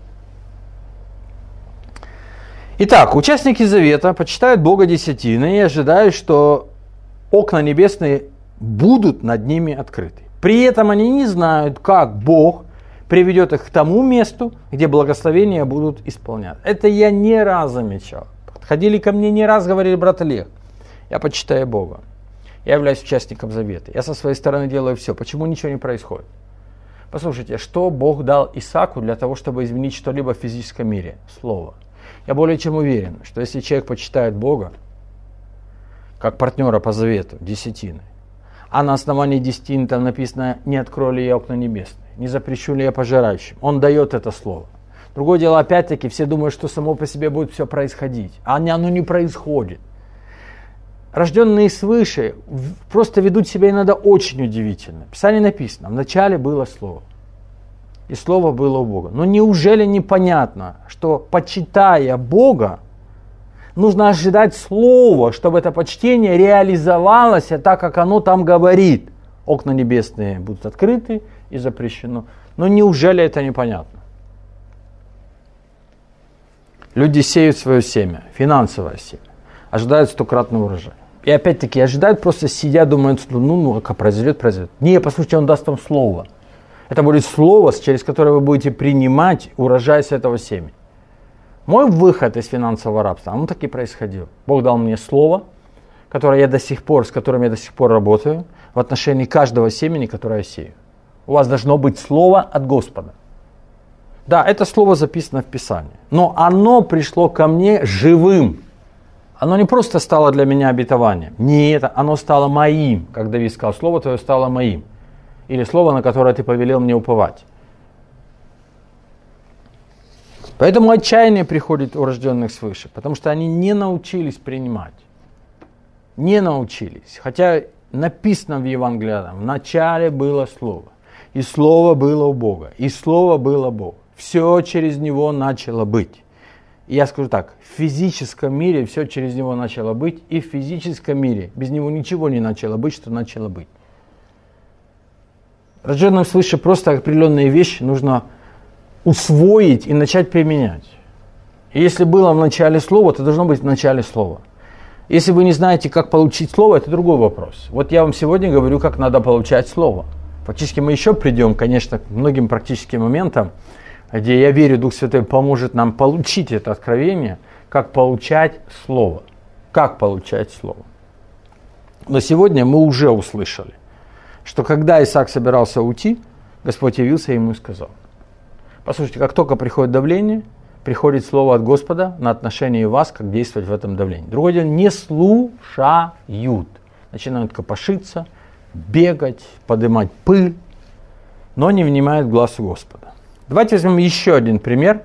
Итак, участники Завета почитают Бога десятины и ожидают, что окна небесные будут над ними открыты. При этом они не знают, как Бог приведет их к тому месту, где благословения будут исполняться. Это я не раз замечал. Подходили ко мне не раз, говорили, брат Олег, я почитаю Бога. Я являюсь участником Завета. Я со своей стороны делаю все. Почему ничего не происходит? Послушайте, что Бог дал Исааку для того, чтобы изменить что-либо в физическом мире? Слово. Я более чем уверен, что если человек почитает Бога, как партнера по завету, десятины, а на основании десятины там написано, не открою ли я окна небесные, не запрещу ли я пожирающим, он дает это слово. Другое дело, опять-таки, все думают, что само по себе будет все происходить, а оно не происходит. Рожденные свыше просто ведут себя иногда очень удивительно. В Писании написано, вначале было Слово, и Слово было у Бога. Но неужели непонятно, что, почитая Бога, нужно ожидать Слова, чтобы это почтение реализовалось так, как оно там говорит. Окна небесные будут открыты и запрещено. Но неужели это непонятно? Люди сеют свое семя, финансовое семя, ожидают стократный урожай. И опять-таки ожидают, просто сидя, думают, ну, ну, как произойдет, произойдет. Не, послушайте, он даст вам слово. Это будет слово, через которое вы будете принимать урожай с этого семени. Мой выход из финансового рабства, он так и происходил. Бог дал мне слово, которое я до сих пор, с которым я до сих пор работаю, в отношении каждого семени, которое я сею. У вас должно быть слово от Господа. Да, это слово записано в Писании, но оно пришло ко мне живым. Оно не просто стало для меня обетованием. Нет, оно стало моим. Как Давид сказал, слово твое стало моим. Или слово, на которое ты повелел мне уповать. Поэтому отчаяние приходит у рожденных свыше, потому что они не научились принимать. Не научились. Хотя написано в Евангелии, в начале было Слово. И Слово было у Бога. И Слово было Бог. Все через Него начало быть. И я скажу так, в физическом мире все через Него начало быть. И в физическом мире без Него ничего не начало быть, что начало быть. Рожденным свыше просто определенные вещи нужно усвоить и начать применять. И если было в начале Слово, то должно быть в начале Слова. Если вы не знаете, как получить Слово, это другой вопрос. Вот я вам сегодня говорю, как надо получать Слово. Фактически мы еще придем, конечно, к многим практическим моментам, где, я верю, Дух Святой поможет нам получить это откровение, как получать Слово. Как получать Слово. Но сегодня мы уже услышали, что когда Исаак собирался уйти, Господь явился ему и сказал: послушайте, как только приходит давление, приходит слово от Господа на отношение вас, как действовать в этом давлении. Другое дело, не слушают, начинают копошиться, бегать, поднимать пыль, но не внимают глазу Господа. Давайте возьмем еще один пример.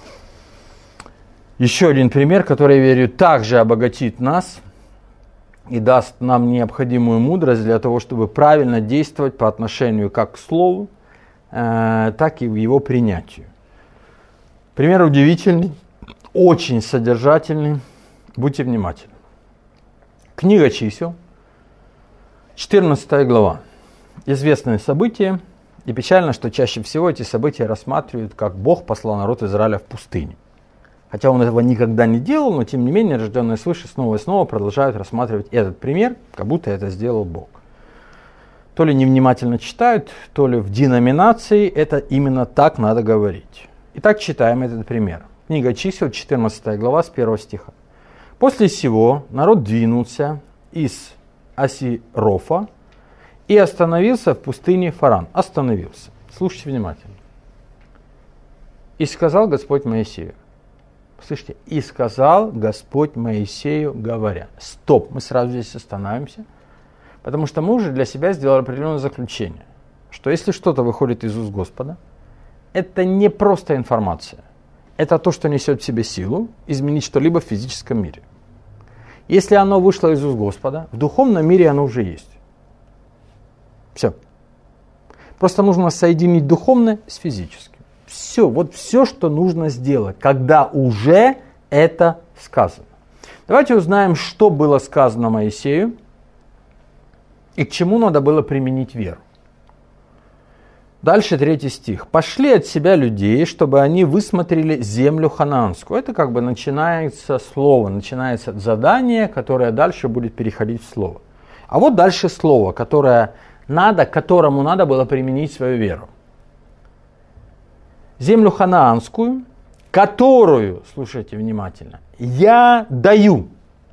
Еще один пример, который, я верю, также обогатит нас и даст нам необходимую мудрость для того, чтобы правильно действовать по отношению как к Слову, э, так и в его принятию. Пример удивительный, очень содержательный. Будьте внимательны. Книга чисел, четырнадцатая глава. Известное событие, и печально, что чаще всего эти события рассматривают, как Бог послал народ Израиля в пустыню. Хотя он этого никогда не делал, но тем не менее рожденные свыше снова и снова продолжают рассматривать этот пример, как будто это сделал Бог. То ли невнимательно читают, то ли в деноминации это именно так надо говорить. Итак, читаем этот пример. Книга чисел, четырнадцатая глава, с первого стиха. «После сего народ двинулся из Асирофа и остановился в пустыне Фаран». Остановился. Слушайте внимательно. «И сказал Господь Моисею». Слышите? «И сказал Господь Моисею, говоря». Стоп, мы сразу здесь остановимся, потому что мы уже для себя сделали определенное заключение, что если что-то выходит из уст Господа, это не просто информация. Это то, что несет в себе силу изменить что-либо в физическом мире. Если оно вышло из уст Господа, в духовном мире оно уже есть. Все. Просто нужно соединить духовное с физическим. Все. Вот все, что нужно сделать, когда уже это сказано. Давайте узнаем, что было сказано Моисею и к чему надо было применить веру. Дальше третий стих. «Пошли от себя людей, чтобы они высмотрели землю ханаанскую». Это как бы начинается слово, начинается задание, которое дальше будет переходить в слово. А вот дальше слово, которое надо, которому надо было применить свою веру. «Землю ханаанскую, которую, слушайте внимательно, я даю».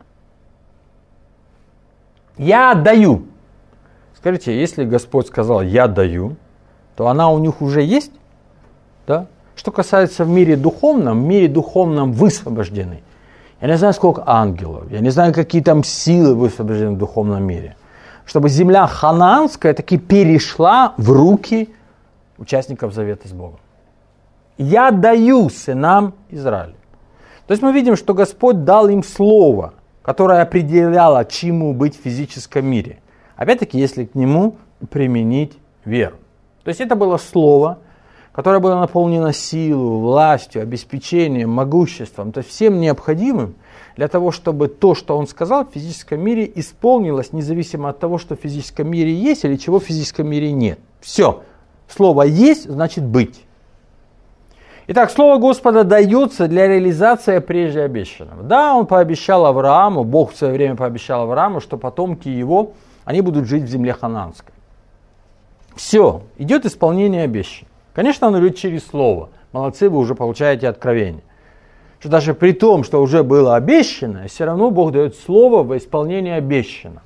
Я даю. Скажите, если Господь сказал «я даю», то она у них уже есть. Да? Что касается в мире духовном, в мире духовном высвобождены. Я не знаю, сколько ангелов, я не знаю, какие там силы высвобождены в духовном мире. Чтобы земля ханаанская таки перешла в руки участников завета с Богом. Я даю сынам Израиля. То есть мы видим, что Господь дал им слово, которое определяло, чему быть в физическом мире. Опять-таки, если к нему применить веру. То есть это было слово, которое было наполнено силой, властью, обеспечением, могуществом, то есть всем необходимым для того, чтобы то, что он сказал в физическом мире, исполнилось, независимо от того, что в физическом мире есть или чего в физическом мире нет. Все. Слово есть, значит быть. Итак, слово Господа дается для реализации прежде обещанного. Да, он пообещал Аврааму, Бог в свое время пообещал Аврааму, что потомки его, они будут жить в земле ханаанской. Все, идет исполнение обещаний. Конечно, оно идет через слово. Молодцы, вы уже получаете откровение. Что даже при том, что уже было обещано, все равно Бог дает слово во исполнение обещанного.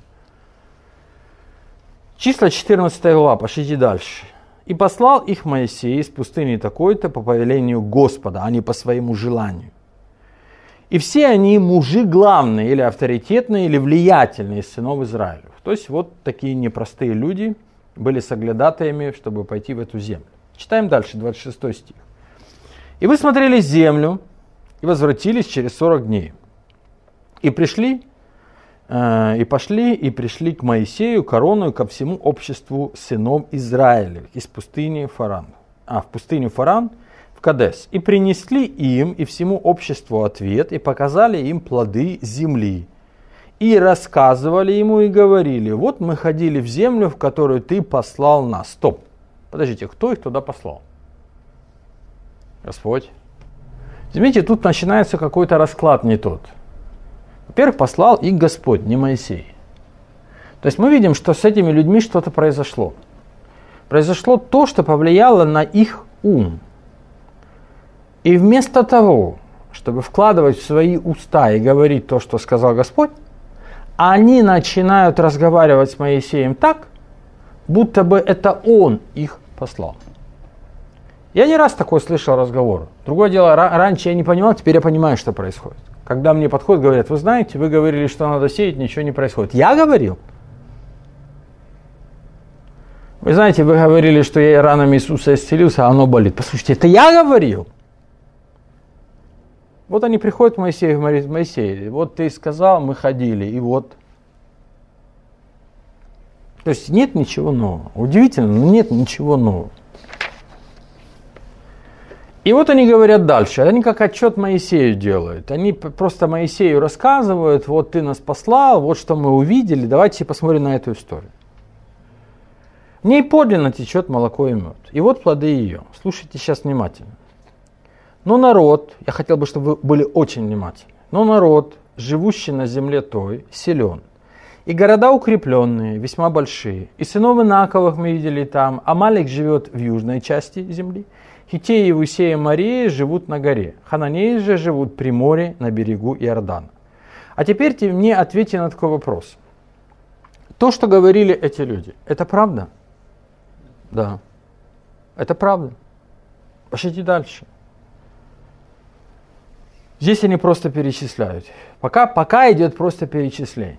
Числа четырнадцатая глава, пошлите дальше. «И послал их Моисей из пустыни такой-то по повелению Господа, а не по своему желанию. И все они мужи главные, или авторитетные, или влиятельные из сынов Израилев». То есть вот такие непростые люди были соглядатаями, чтобы пойти в эту землю. Читаем дальше, двадцать шестой стих. И вы смотрели землю и возвратились через сорок дней. И пришли, э, и пошли, и пришли к Моисею, к Аарону, ко всему обществу сынов Израилевых из пустыни Фаран. А, в пустыню Фаран, в Кадес. И принесли им и всему обществу ответ, и показали им плоды земли. И рассказывали ему и говорили: вот мы ходили в землю, в которую ты послал нас. Стоп. Подождите, кто их туда послал? Господь. Заметьте, тут начинается какой-то расклад не тот. Во-первых, послал их Господь, не Моисей. То есть мы видим, что с этими людьми что-то произошло. Произошло то, что повлияло на их ум. И вместо того, чтобы вкладывать в свои уста и говорить то, что сказал Господь, они начинают разговаривать с Моисеем так, будто бы это он их послал. Я не раз такой слышал разговор. Другое дело, раньше я не понимал, теперь я понимаю, что происходит. Когда мне подходят, говорят: вы знаете, вы говорили, что надо сеять, ничего не происходит. Я говорил. Вы знаете, вы говорили, что я ранами Иисуса исцелился, а оно болит. Послушайте, это я говорил. Вот они приходят к Моисею и говорят: Моисей, вот ты сказал, мы ходили, и вот. То есть нет ничего нового. Удивительно, но нет ничего нового. И вот они говорят дальше. Они как отчет Моисею делают. Они просто Моисею рассказывают: вот ты нас послал, вот что мы увидели, давайте посмотрим на эту историю. В ней подлинно течет молоко и мед. И вот плоды ее. Слушайте сейчас внимательно. Но народ, я хотел бы, чтобы вы были очень внимательны, но народ, живущий на земле той, силен. И города укрепленные, весьма большие. И сынов Инаковых мы видели там. Амалик живет в южной части земли. Хиттеи, Иевусеи, Марии живут на горе. Хананеи же живут при море на берегу Иордана. А теперь мне ответьте на такой вопрос. То, что говорили эти люди, это правда? Да. Это правда. Пошлите дальше. Здесь они просто перечисляют. Пока, пока идет просто перечисление.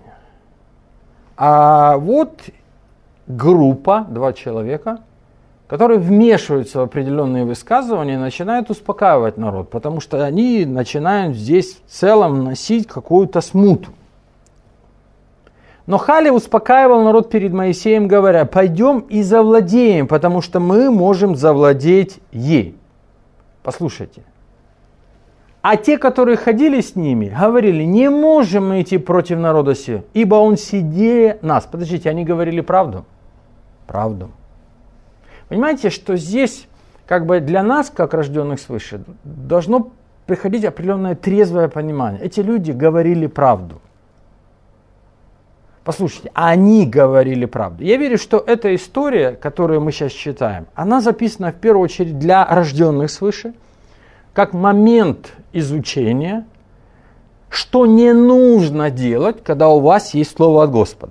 А вот группа, два человека, которые вмешиваются в определенные высказывания и начинают успокаивать народ, потому что они начинают здесь в целом носить какую-то смуту. Но Хали успокаивал народ перед Моисеем, говоря: пойдем и завладеем, потому что мы можем завладеть ей. Послушайте. А те, которые ходили с ними, говорили: не можем мы идти против народа сего, ибо он сильнее нас. Подождите, они говорили правду? Правду. Понимаете, что здесь как бы для нас, как рожденных свыше, должно приходить определенное трезвое понимание. Эти люди говорили правду. Послушайте, они говорили правду. Я верю, что эта история, которую мы сейчас читаем, она записана в первую очередь для рожденных свыше, как момент изучения, что не нужно делать, когда у вас есть слово от Господа.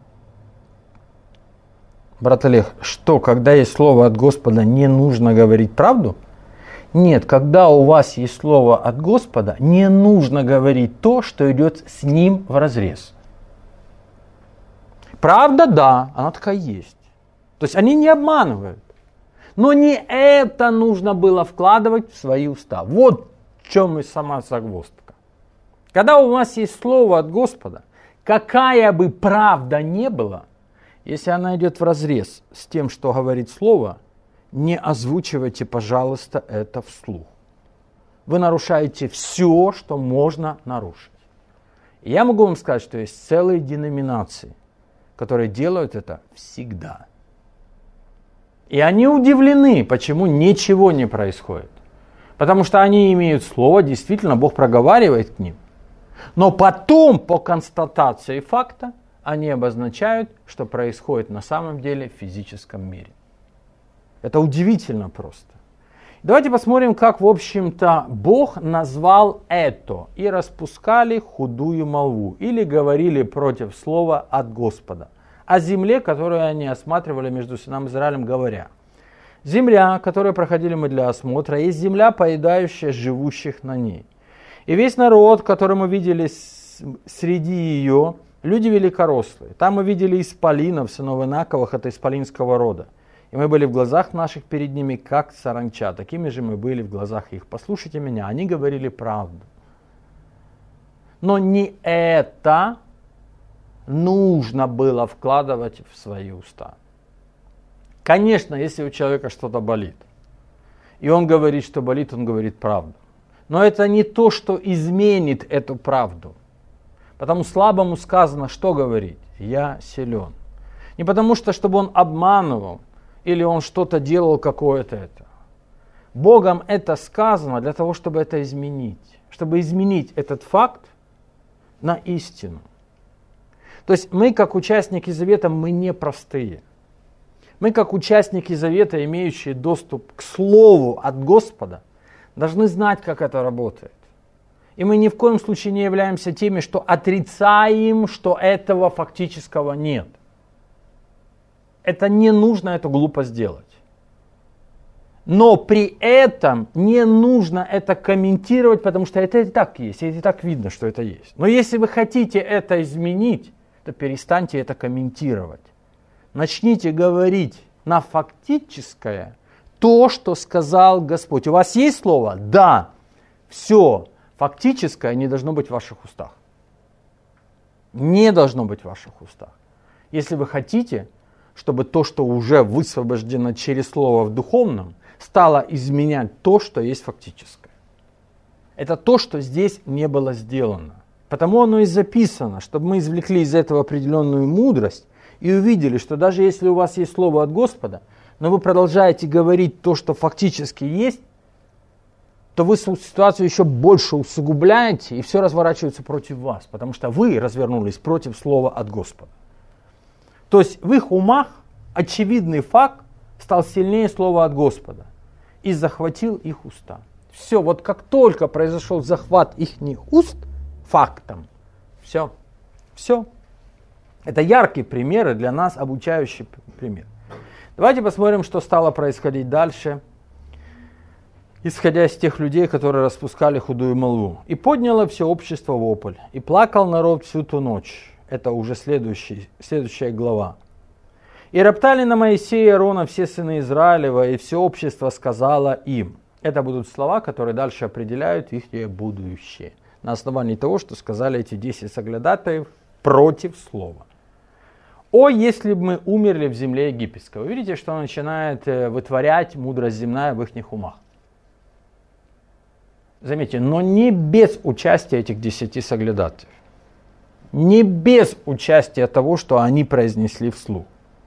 Брат Олег, что, когда есть слово от Господа, не нужно говорить правду? Нет, когда у вас есть слово от Господа, не нужно говорить то, что идет с ним вразрез. Правда, да, она такая есть. То есть они не обманывают. Но не это нужно было вкладывать в свои уста. Вот в чем и сама загвоздка. Когда у вас есть слово от Господа, какая бы правда ни была, если она идет вразрез с тем, что говорит слово, не озвучивайте, пожалуйста, это вслух. Вы нарушаете все, что можно нарушить. И я могу вам сказать, что есть целые деноминации, которые делают это всегда. И они удивлены, почему ничего не происходит. Потому что они имеют слово, действительно, Бог проговаривает к ним. Но потом, по констатации факта, они обозначают, что происходит на самом деле в физическом мире. Это удивительно просто. Давайте посмотрим, как, в общем-то, Бог назвал это. И распускали худую молву. Или говорили против слова от Господа. О земле, которую они осматривали между сынами Израилем, говоря: земля, которую проходили мы для осмотра, есть земля, поедающая живущих на ней. И весь народ, который мы видели среди ее, люди великорослые. Там мы видели исполинов, сынов Инаковых, это исполинского рода. И мы были в глазах наших перед ними, как саранча. Такими же мы были в глазах их. Послушайте меня, они говорили правду. Но не это нужно было вкладывать в свои уста. Конечно, если у человека что-то болит, и он говорит, что болит, он говорит правду. Но это не то, что изменит эту правду. Потому слабому сказано, что говорить? Я силен. Не потому что, чтобы он обманывал, или он что-то делал какое-то это. Богом это сказано для того, чтобы это изменить. Чтобы изменить этот факт на истину. То есть мы, как участники завета, мы не простые. Мы, как участники завета, имеющие доступ к Слову от Господа, должны знать, как это работает. И мы ни в коем случае не являемся теми, что отрицаем, что этого фактического нет. Это не нужно, это глупо сделать. Но при этом не нужно это комментировать, потому что это и так есть, и так видно, что это есть. Но если вы хотите это изменить, то перестаньте это комментировать. Начните говорить на фактическое то, что сказал Господь. У вас есть слово? Да. Все. Фактическое не должно быть в ваших устах. Не должно быть в ваших устах. Если вы хотите, чтобы то, что уже высвобождено через слово в духовном, стало изменять то, что есть фактическое. Это то, что здесь не было сделано. Потому оно и записано, чтобы мы извлекли из этого определенную мудрость и увидели, что даже если у вас есть слово от Господа, но вы продолжаете говорить то, что фактически есть, то вы ситуацию еще больше усугубляете, и все разворачивается против вас, потому что вы развернулись против слова от Господа. То есть в их умах очевидный факт стал сильнее слова от Господа и захватил их уста. Все, вот как только произошел захват их уст фактом, все, все. Это яркие примеры для нас, обучающий пример. Давайте посмотрим, что стало происходить дальше, исходя из тех людей, которые распускали худую молву. «И подняло все общество вопль, и плакал народ всю ту ночь». Это уже следующий, следующая глава. «И роптали на Моисея и Аарона все сыны Израилева, и все общество сказало им». Это будут слова, которые дальше определяют их будущее. На основании того, что сказали эти десять соглядатаев против слова. «О, если бы мы умерли в земле египетской». Вы видите, что он начинает вытворять мудрость земная в их умах. Заметьте, но не без участия этих десяти соглядатаев. Не без участия того, что они произнесли вслух.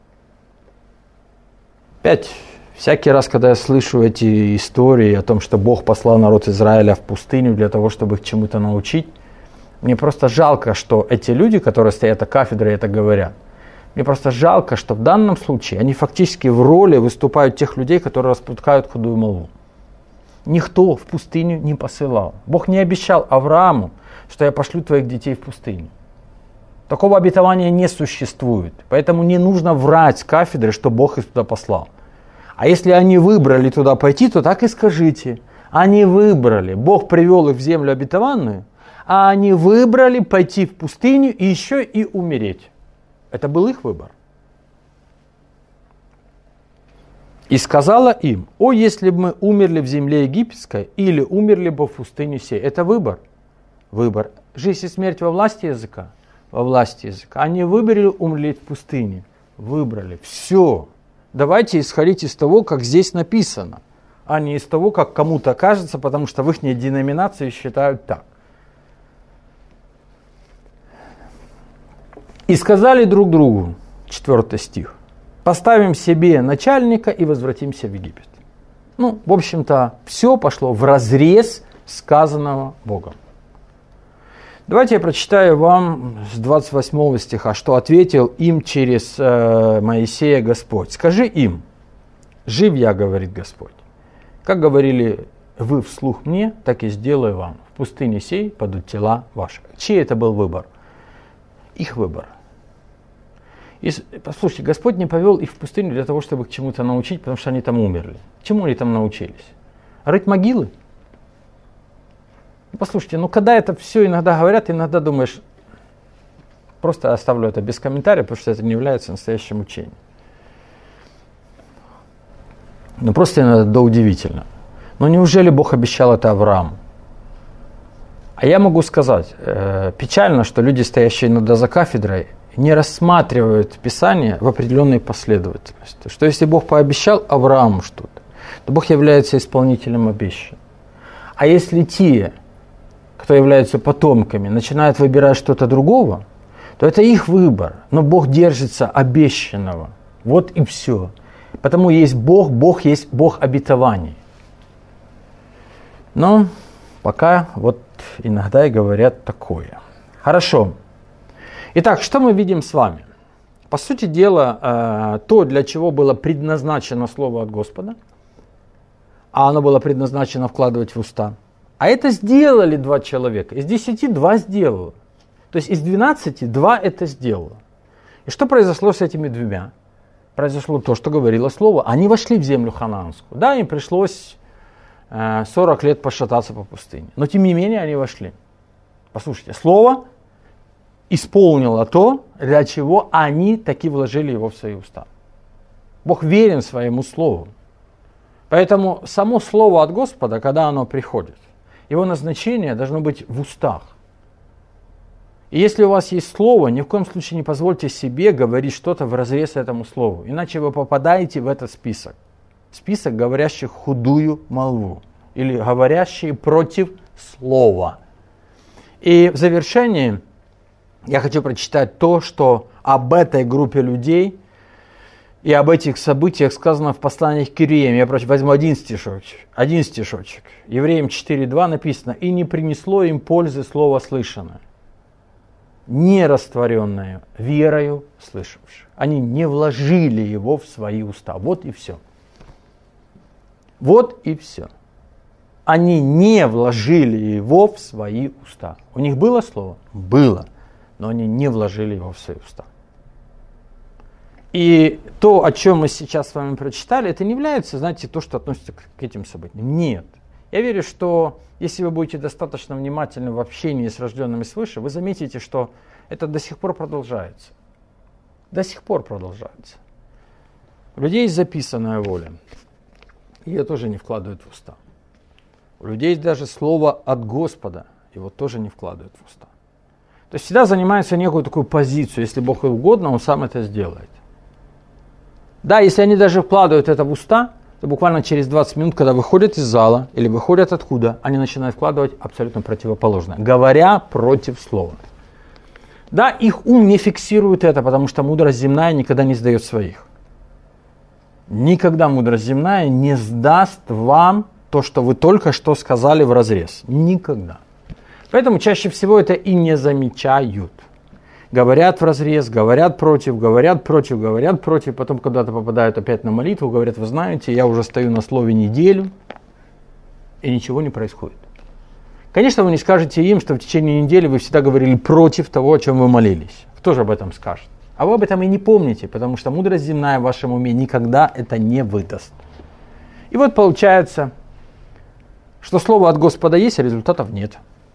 Опять, всякий раз, когда я слышу эти истории о том, что Бог послал народ Израиля в пустыню для того, чтобы их чему-то научить, мне просто жалко, что эти люди, которые стоят на кафедре, это говорят. Мне просто жалко, что в данном случае они фактически в роли выступают тех людей, которые распускают худую молву. Никто в пустыню не посылал. Бог не обещал Аврааму, что я пошлю твоих детей в пустыню. Такого обетования не существует. Поэтому не нужно врать с кафедры, что Бог их туда послал. А если они выбрали туда пойти, то так и скажите. Они выбрали. Бог привел их в землю обетованную, а они выбрали пойти в пустыню и еще и умереть. Это был их выбор. «И сказала им: о, если бы мы умерли в земле египетской, или умерли бы в пустыне сей». Это выбор. Выбор. Жизнь и смерть во власти языка. Во власти языка. Они выбрали умереть в пустыне. Выбрали. Все. Давайте исходить из того, как здесь написано, а не из того, как кому-то кажется, потому что в их деноминации считают так. «И сказали друг другу», четвертый стих, «поставим себе начальника и возвратимся в Египет». Ну, в общем-то, все пошло вразрез сказанного Богом. Давайте я прочитаю вам с двадцать восьмого стиха, что ответил им через э, Моисея Господь. «Скажи им: жив я, говорит Господь, как говорили вы вслух мне, так и сделаю вам. В пустыне сей падут тела ваши». Чей это был выбор? Их выбор. И, послушайте, Господь не повел их в пустыню для того, чтобы их чему-то научить, потому что они там умерли. Чему они там научились? Рыть могилы? Послушайте, ну когда это все иногда говорят, иногда думаешь, просто оставлю это без комментариев, потому что это не является настоящим учением. Ну просто иногда удивительно. Но неужели Бог обещал это Аврааму? А я могу сказать, э, печально, что люди, стоящие иногда за кафедрой, не рассматривают Писание в определенной последовательности. Что если Бог пообещал Аврааму что-то, то Бог является исполнителем обещаний. А если те, кто являются потомками, начинают выбирать что-то другого, то это их выбор. Но Бог держится обещанного. Вот и все. Потому есть Бог, Бог есть Бог обетований. Но пока вот иногда и говорят такое. Хорошо. Итак, что мы видим с вами? По сути дела, то, для чего было предназначено Слово от Господа, а оно было предназначено вкладывать в уста, а это сделали два человека. Из десяти два сделало. То есть из двенадцати два это сделало. И что произошло с этими двумя? Произошло то, что говорило Слово. Они вошли в землю ханаанскую. Да, им пришлось сорок лет пошататься по пустыне. Но тем не менее они вошли. Послушайте, Слово исполнило то, для чего они таки вложили его в свои уста. Бог верен своему Слову. Поэтому само Слово от Господа, когда оно приходит, его назначение должно быть в устах. И если у вас есть Слово, ни в коем случае не позвольте себе говорить что-то вразрез этому Слову. Иначе вы попадаете в этот список. Список, говорящих худую молву. Или говорящие против Слова. И в завершении я хочу прочитать то, что об этой группе людей и об этих событиях сказано в посланиях к Евреям. Я возьму один стишочек. Один стишочек. Евреям четыре два написано: «И не принесло им пользы слово слышанное, не растворенное верою слышавших». Они не вложили его в свои уста. Вот и все. Вот и все. Они не вложили его в свои уста. У них было слово? Было. Но они не вложили его в свои уста. И то, о чем мы сейчас с вами прочитали, это не является, знаете, то, что относится к этим событиям. Нет. Я верю, что если вы будете достаточно внимательны в общении с рожденными свыше, вы заметите, что это до сих пор продолжается. До сих пор продолжается. У людей есть записанная воля. Ее тоже не вкладывают в уста. У людей есть даже слово от Господа, его тоже не вкладывают в уста. То есть всегда занимаются некую такую позицию, если Бог угодно, Он сам это сделает. Да, если они даже вкладывают это в уста, то буквально через двадцать минут, когда выходят из зала или выходят откуда, они начинают вкладывать абсолютно противоположное, говоря против слова. Да, их ум не фиксирует это, потому что мудрость земная никогда не сдает своих. Никогда мудрость земная не сдаст вам то, что вы только что сказали вразрез. Никогда. Поэтому чаще всего это и не замечают. Говорят вразрез, говорят против, говорят против, говорят против. Потом когда-то попадают опять на молитву, говорят: вы знаете, я уже стою на слове неделю, и ничего не происходит. Конечно, вы не скажете им, что в течение недели вы всегда говорили против того, о чем вы молились. Кто же об этом скажет? А вы об этом и не помните, потому что мудрость земная в вашем уме никогда это не выдаст. И вот получается, что слово от Господа есть, а результатов нет.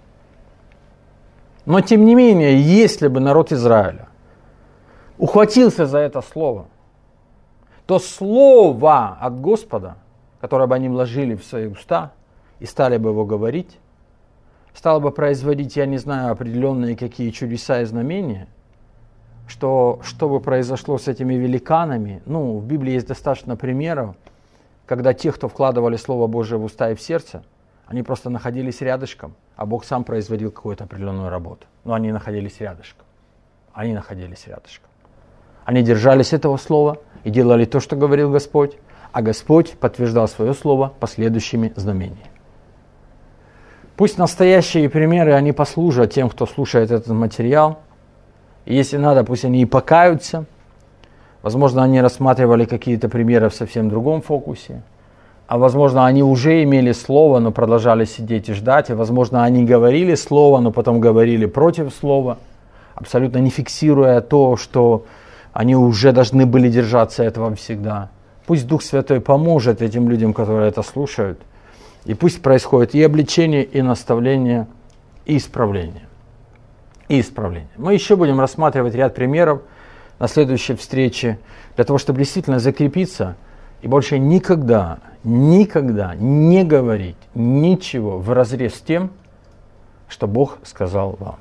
Но тем не менее, если бы народ Израиля ухватился за это слово, то слово от Господа, которое бы они вложили в свои уста и стали бы его говорить, стало бы производить, я не знаю, определенные какие чудеса и знамения, что, что бы произошло с этими великанами. Ну, в Библии есть достаточно примеров, когда те, кто вкладывали Слово Божие в уста и в сердце, они просто находились рядышком, а Бог сам производил какую-то определенную работу. Но они находились рядышком. Они находились рядышком. Они держались этого слова и делали то, что говорил Господь, а Господь подтверждал свое слово последующими знамениями. Пусть настоящие примеры, они послужат тем, кто слушает этот материал. И если надо, пусть они и покаются. Возможно, они рассматривали какие-то примеры в совсем другом фокусе. А возможно, они уже имели слово, но продолжали сидеть и ждать. И возможно, они говорили слово, но потом говорили против слова, абсолютно не фиксируя то, что они уже должны были держаться этого всегда. Пусть Дух Святой поможет этим людям, которые это слушают. И пусть происходит и обличение, и наставление, и исправление. И исправление. Мы еще будем рассматривать ряд примеров на следующей встрече, для того, чтобы действительно закрепиться И больше никогда, никогда не говорить ничего вразрез с тем, что Бог сказал вам.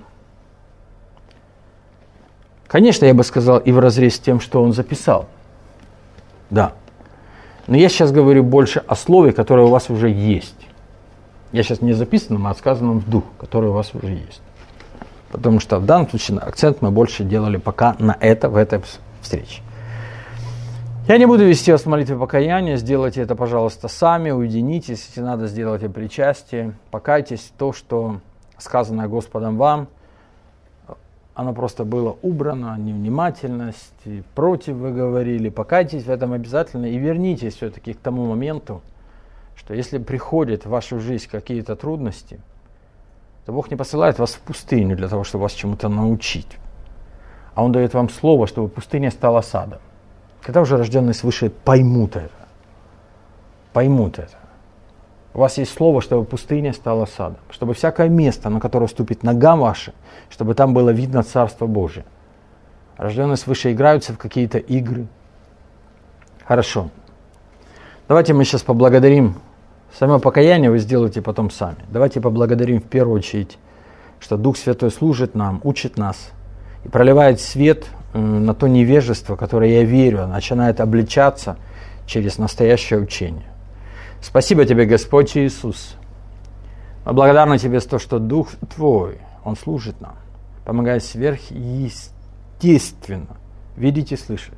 Конечно, я бы сказал и вразрез с тем, что Он записал. Да. Но я сейчас говорю больше о слове, которое у вас уже есть. Я сейчас не записанном, а сказанном в дух, который у вас уже есть. Потому что в данном случае акцент мы больше делали пока на это, в этой встрече. Я не буду вести вас в молитве покаяния, сделайте это, пожалуйста, сами, уединитесь, если надо, сделайте причастие, покайтесь в то, что сказанное Господом вам, оно просто было убрано, невнимательность, против вы говорили, покайтесь в этом обязательно и вернитесь все-таки к тому моменту, что если приходят в вашу жизнь какие-то трудности, то Бог не посылает вас в пустыню для того, чтобы вас чему-то научить, а Он дает вам слово, чтобы пустыня стала садом. Когда уже рожденные свыше поймут это, поймут это. У вас есть слово, чтобы пустыня стала садом, чтобы всякое место, на которое ступит нога ваша, чтобы там было видно Царство Божие. Рожденные свыше играются в какие-то игры. Хорошо. Давайте мы сейчас поблагодарим. Само покаяние вы сделаете потом сами. Давайте поблагодарим в первую очередь, что Дух Святой служит нам, учит нас и проливает свет на то невежество, которое, я верю, начинает обличаться через настоящее учение. Спасибо Тебе, Господь Иисус. Мы благодарны Тебе за то, что Дух Твой, Он служит нам, помогая сверхъестественно видеть и слышать.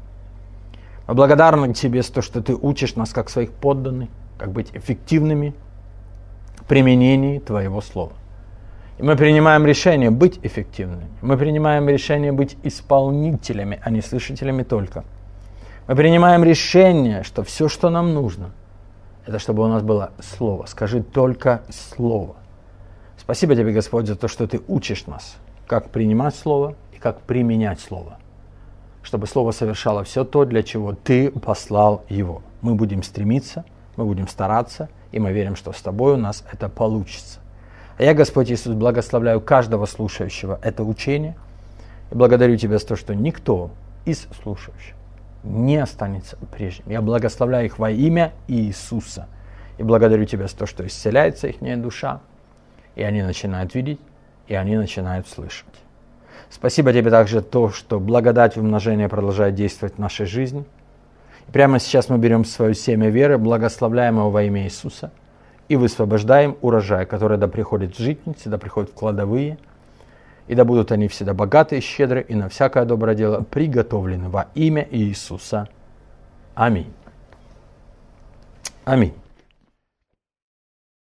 Мы благодарны Тебе за то, что Ты учишь нас, как своих подданных, как быть эффективными в применении Твоего Слова. И мы принимаем решение быть эффективными. Мы принимаем решение быть исполнителями, а не слышателями только. Мы принимаем решение, что все, что нам нужно, это чтобы у нас было Слово. Скажи только Слово. Спасибо Тебе, Господь, за то, что Ты учишь нас, как принимать Слово и как применять Слово. Чтобы Слово совершало все то, для чего Ты послал его. Мы будем стремиться, мы будем стараться, и мы верим, что с Тобой у нас это получится. А я, Господь Иисус, благословляю каждого слушающего это учение и благодарю Тебя за то, что никто из слушающих не останется прежним. Я благословляю их во имя Иисуса. И благодарю Тебя за то, что исцеляется их душа, и они начинают видеть, и они начинают слышать. Спасибо Тебе также за то, что благодать и умножение продолжает действовать в нашей жизни. И прямо сейчас мы берем свое семя веры, благословляем его во имя Иисуса, и высвобождаем урожай, который да приходит в житницы, да приходит в кладовые, и да будут они всегда богаты и щедры, и на всякое доброе дело приготовлены во имя Иисуса. Аминь. Аминь.